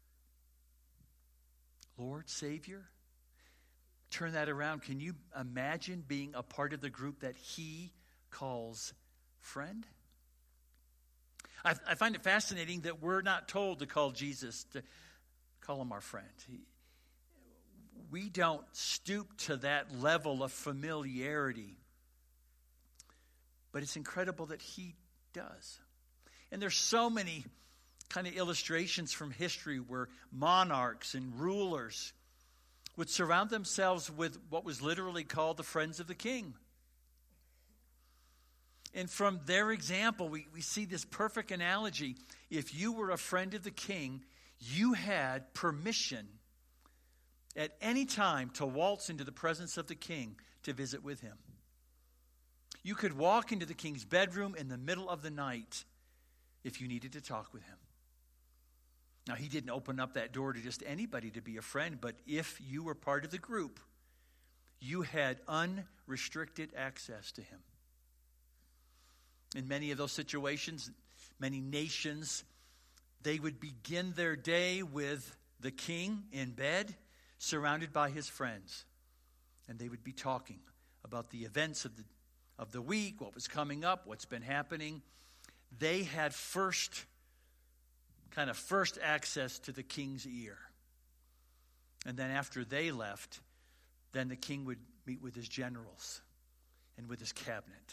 Lord, Savior? Turn that around. Can you imagine being a part of the group that he calls friend? I find it fascinating that we're not told to call Jesus, to call him our friend. We don't stoop to that level of familiarity. But it's incredible that he does. And there's so many kind of illustrations from history where monarchs and rulers would surround themselves with what was literally called the friends of the king. And from their example, we see this perfect analogy. If you were a friend of the king, you had permission at any time to waltz into the presence of the king to visit with him. You could walk into the king's bedroom in the middle of the night if you needed to talk with him. Now, he didn't open up that door to just anybody to be a friend, but if you were part of the group, you had unrestricted access to him. In many of those situations, many nations, they would begin their day with the king in bed, surrounded by his friends. And they would be talking about the events of the week, what was coming up, what's been happening. They had first access to the king's ear. And then after they left, then the king would meet with his generals and with his cabinet.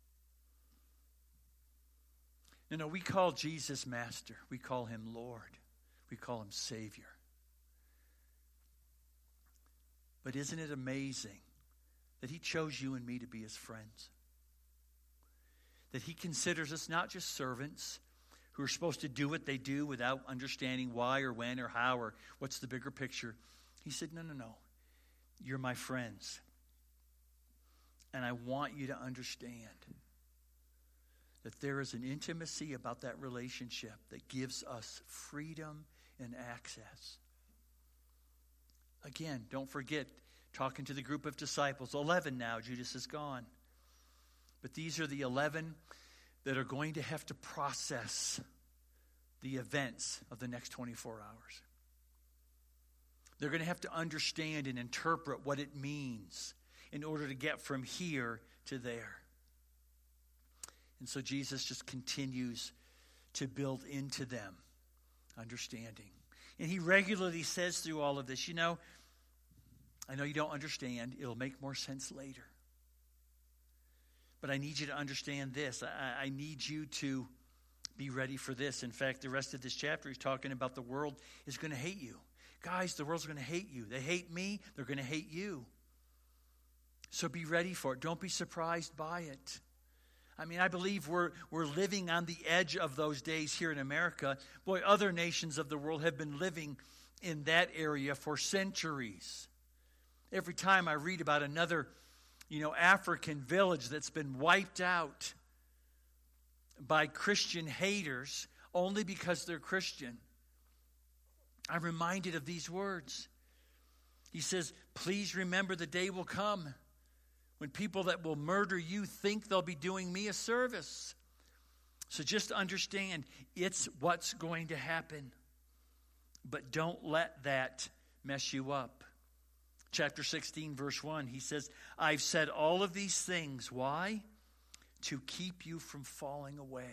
No, we call Jesus Master. We call him Lord. We call him Savior. But isn't it amazing that he chose you and me to be his friends? That he considers us not just servants who are supposed to do what they do without understanding why or when or how or what's the bigger picture. He said, no. You're my friends. And I want you to understand that there is an intimacy about that relationship that gives us freedom and access. Again, don't forget, talking to the group of disciples, 11 now, Judas is gone. But these are the 11 that are going to have to process the events of the next 24 hours. They're going to have to understand and interpret what it means in order to get from here to there. And so Jesus just continues to build into them understanding. And he regularly says through all of this, I know you don't understand. It'll make more sense later. But I need you to understand this. I need you to be ready for this. In fact, the rest of this chapter, he's talking about the world is going to hate you. Guys, the world's going to hate you. They hate me. They're going to hate you. So be ready for it. Don't be surprised by it. I believe we're living on the edge of those days here in America. Boy, other nations of the world have been living in that area for centuries. Every time I read about another, African village that's been wiped out by Christian haters only because they're Christian, I'm reminded of these words. He says, please remember the day will come when people that will murder you think they'll be doing me a service. So just understand, it's what's going to happen. But don't let that mess you up. Chapter 16, verse 1, he says, I've said all of these things. Why? To keep you from falling away.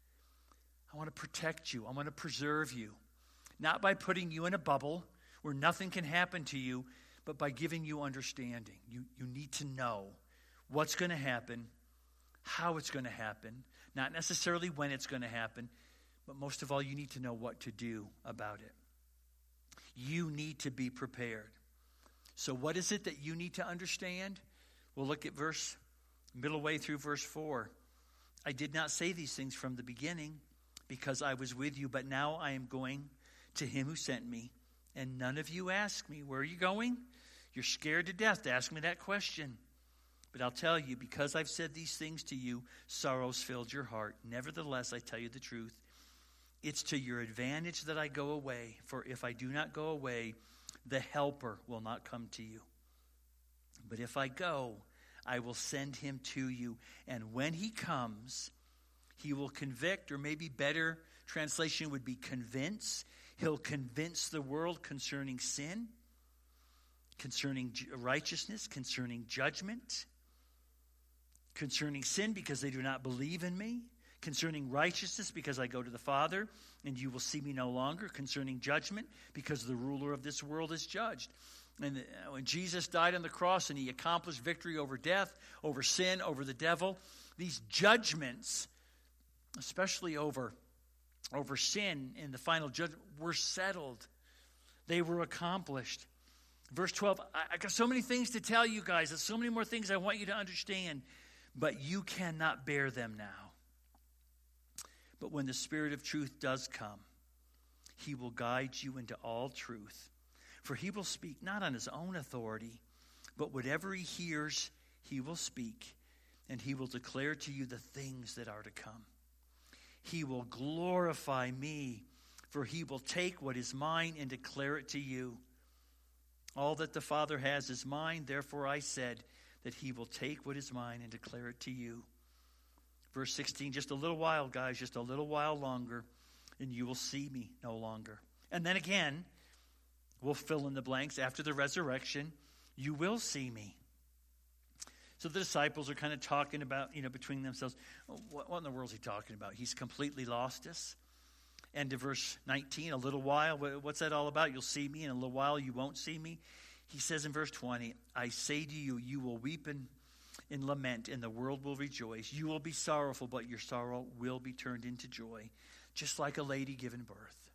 I want to protect you. I want to preserve you. Not by putting you in a bubble where nothing can happen to you, but by giving you understanding. You need to know what's going to happen, how it's going to happen, not necessarily when it's going to happen, but most of all, you need to know what to do about it. You need to be prepared. So what is it that you need to understand? We'll look at middle way through verse 4. I did not say these things from the beginning because I was with you, but now I am going to him who sent me, and none of you ask me, where are you going? You're scared to death to ask me that question. But I'll tell you, because I've said these things to you, sorrow's filled your heart. Nevertheless, I tell you the truth. It's to your advantage that I go away, for if I do not go away, the Helper will not come to you. But if I go, I will send him to you. And when he comes, he will convict, or maybe better translation would be convince. He'll convince the world concerning sin, concerning righteousness, concerning judgment, concerning sin because they do not believe in me, concerning righteousness because I go to the Father and you will see me no longer, concerning judgment because the ruler of this world is judged. And when Jesus died on the cross and he accomplished victory over death, over sin, over the devil, these judgments, especially over sin in the final judgment, were settled. They were accomplished. Verse 12, I got so many things to tell you guys. There's so many more things I want you to understand, but you cannot bear them now. But when the Spirit of truth does come, he will guide you into all truth. For he will speak not on his own authority, but whatever he hears, he will speak, and he will declare to you the things that are to come. He will glorify me, for he will take what is mine and declare it to you. All that the Father has is mine, therefore I said that he will take what is mine and declare it to you. Verse 16, just a little while, guys, just a little while longer, and you will see me no longer. And then again, we'll fill in the blanks. After the resurrection, you will see me. So the disciples are kind of talking about, between themselves, what in the world is he talking about? He's completely lost us. End of verse 19, a little while, what's that all about? You'll see me, and in a little while you won't see me. He says in verse 20, I say to you, you will weep and lament, and the world will rejoice. You will be sorrowful, but your sorrow will be turned into joy, just like a lady giving birth.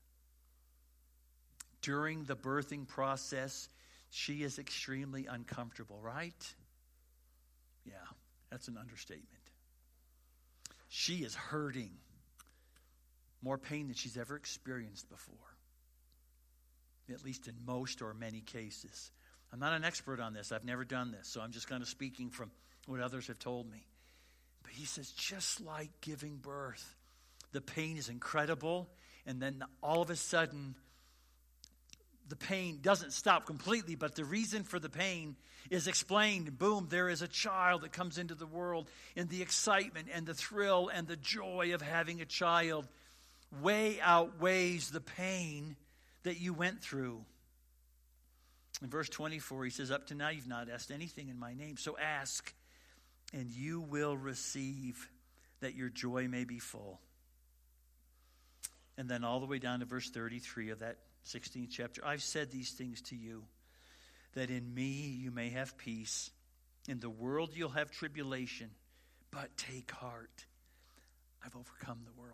During the birthing process, she is extremely uncomfortable, right? Yeah, that's an understatement. She is hurting. More pain than she's ever experienced before. At least in most or many cases. I'm not an expert on this. I've never done this. So I'm just kind of speaking from what others have told me. But he says, just like giving birth, the pain is incredible. And then all of a sudden, the pain doesn't stop completely, but the reason for the pain is explained. Boom, there is a child that comes into the world, and the excitement and the thrill and the joy of having a child way outweighs the pain that you went through. In verse 24, he says, up to now you've not asked anything in my name, so ask, and you will receive, that your joy may be full. And then all the way down to verse 33 of that 16th chapter, I've said these things to you, that in me you may have peace. In the world you'll have tribulation, but take heart. I've overcome the world.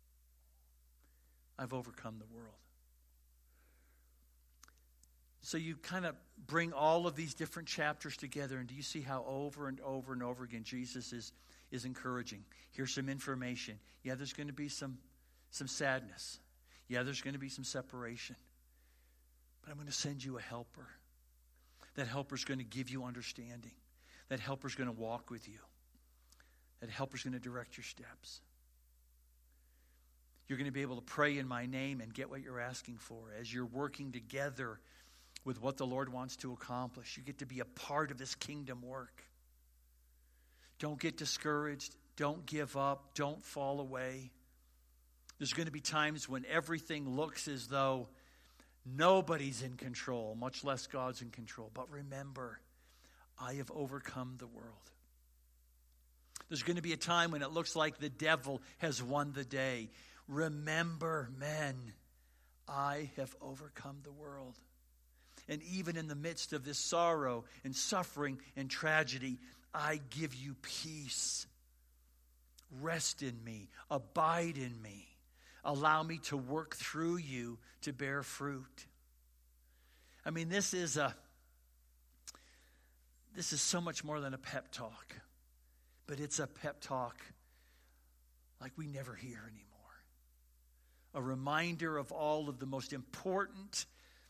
I've overcome the world. So you kind of bring all of these different chapters together, and do you see how over and over and over again Jesus is encouraging? Here's some information. Yeah, there's going to be some sadness. Yeah, there's going to be some separation. But I'm going to send you a helper. That helper's going to give you understanding. That helper's going to walk with you. That helper's going to direct your steps. You're going to be able to pray in my name and get what you're asking for. As you're working together with what the Lord wants to accomplish, you get to be a part of his kingdom work. Don't get discouraged. Don't give up. Don't fall away. There's going to be times when everything looks as though nobody's in control, much less God's in control. But remember, I have overcome the world. There's going to be a time when it looks like the devil has won the day. Remember, men, I have overcome the world. And even in the midst of this sorrow and suffering and tragedy, I give you peace. Rest in me. Abide in me. Allow me to work through you to bear fruit. I mean, this is this is so much more than a pep talk, but it's a pep talk like we never hear anymore. A reminder of all of the most important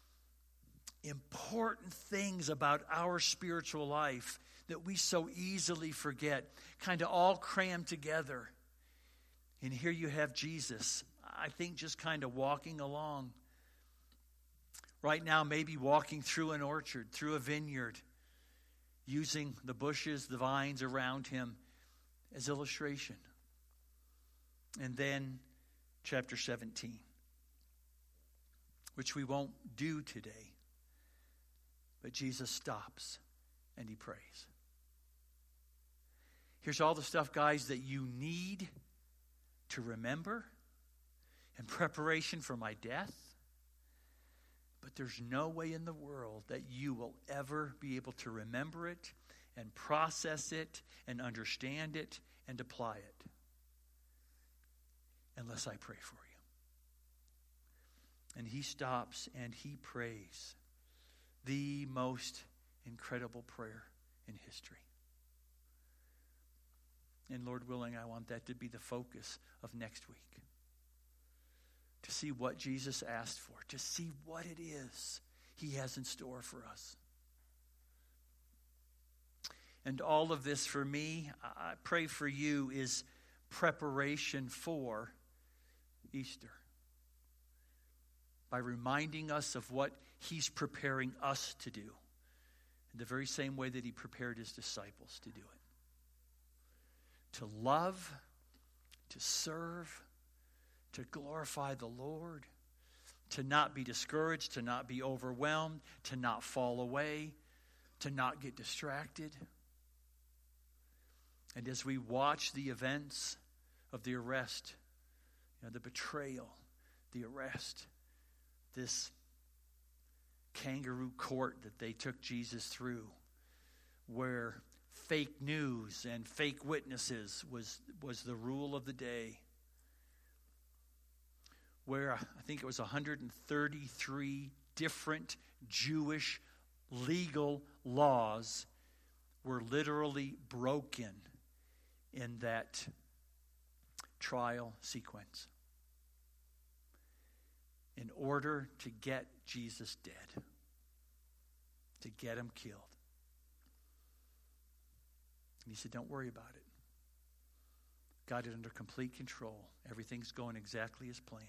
things about our spiritual life that we so easily forget, kind of all crammed together. And here you have Jesus, I think, just kind of walking along. Right now, maybe walking through an orchard, through a vineyard, using the bushes, the vines around him as illustration. And then chapter 17, which we won't do today. But Jesus stops and he prays. Here's all the stuff, guys, that you need to remember in preparation for my death. But there's no way in the world that you will ever be able to remember it and process it and understand it and apply it unless I pray for you. And he stops and he prays the most incredible prayer in history. And Lord willing, I want that to be the focus of next week. To see what Jesus asked for, to see what it is he has in store for us. And all of this for me, I pray for you, is preparation for Easter. By reminding us of what he's preparing us to do in the very same way that he prepared his disciples to do it. To love, to serve, to glorify the Lord, to not be discouraged, to not be overwhelmed, to not fall away, to not get distracted. And as we watch the events of the arrest, the betrayal, the arrest, this kangaroo court that they took Jesus through, where fake news and fake witnesses was the rule of the day, where I think it was 133 different Jewish legal laws were literally broken in that trial sequence in order to get Jesus dead, to get him killed. And he said, don't worry about it. Got it under complete control. Everything's going exactly as planned.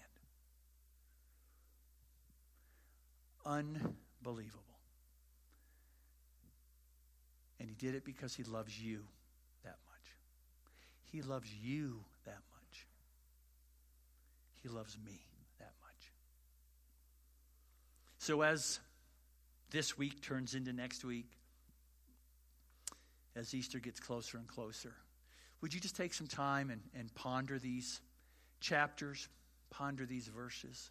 Unbelievable. And he did it because he loves you that much. He loves you that much. He loves me that much. So as this week turns into next week, as Easter gets closer and closer, would you just take some time and ponder these chapters, ponder these verses?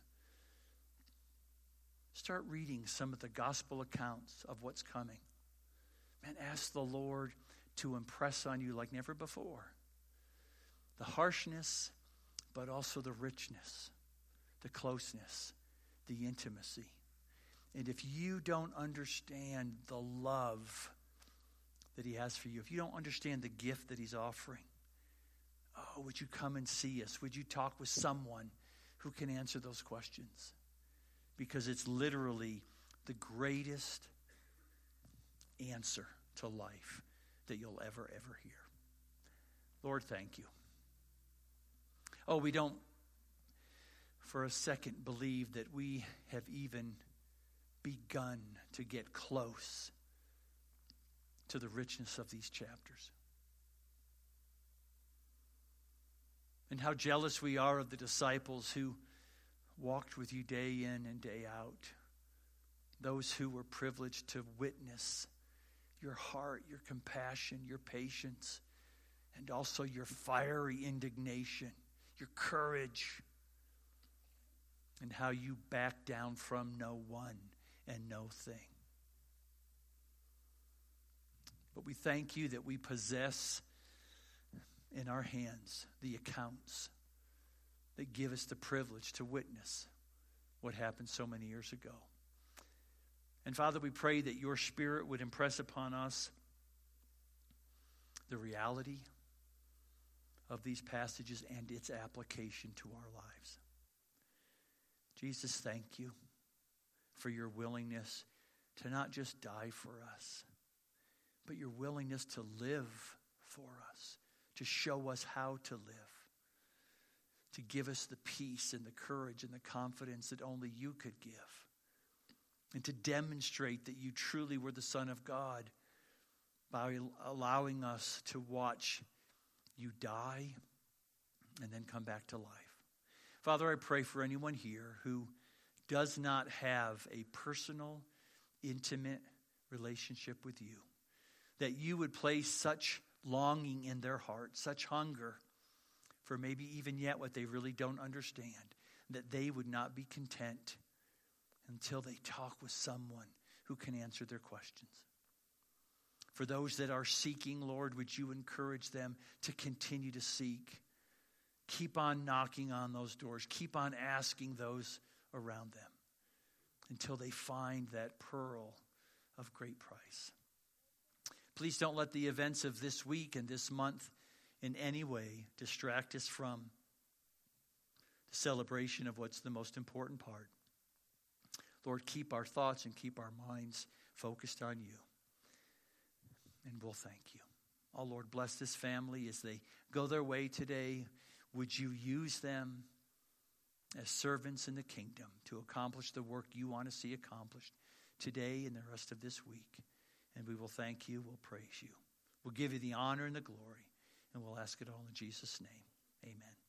Start reading some of the gospel accounts of what's coming. Man, ask the Lord to impress on you like never before the harshness, but also the richness, the closeness, the intimacy. And if you don't understand the love that he has for you, if you don't understand the gift that he's offering, oh, would you come and see us? Would you talk with someone who can answer those questions? Because it's literally the greatest answer to life that you'll ever hear. Lord, thank you. Oh, we don't for a second believe that we have even begun to get close to the richness of these chapters. And how jealous we are of the disciples who walked with you day in and day out. Those who were privileged to witness your heart, your compassion, your patience, and also your fiery indignation, your courage, and how you back down from no one and no thing. But we thank you that we possess in our hands the accounts that give us the privilege to witness what happened so many years ago. And Father, we pray that your Spirit would impress upon us the reality of these passages and its application to our lives. Jesus, thank you for your willingness to not just die for us, but your willingness to live for us, to show us how to live, to give us the peace and the courage and the confidence that only you could give, and to demonstrate that you truly were the Son of God by allowing us to watch you die and then come back to life. Father, I pray for anyone here who does not have a personal, intimate relationship with you, that you would place such longing in their heart, such hunger for maybe even yet what they really don't understand, that they would not be content until they talk with someone who can answer their questions. For those that are seeking, Lord, would you encourage them to continue to seek? Keep on knocking on those doors. Keep on asking those around them until they find that pearl of great price. Please don't let the events of this week and this month in any way distract us from the celebration of what's the most important part. Lord, keep our thoughts and keep our minds focused on you. And we'll thank you. Oh, Lord, bless this family as they go their way today. Would you use them as servants in the kingdom to accomplish the work you want to see accomplished today and the rest of this week. And we will thank you. We'll praise you. We'll give you the honor and the glory. And we'll ask it all in Jesus' name. Amen.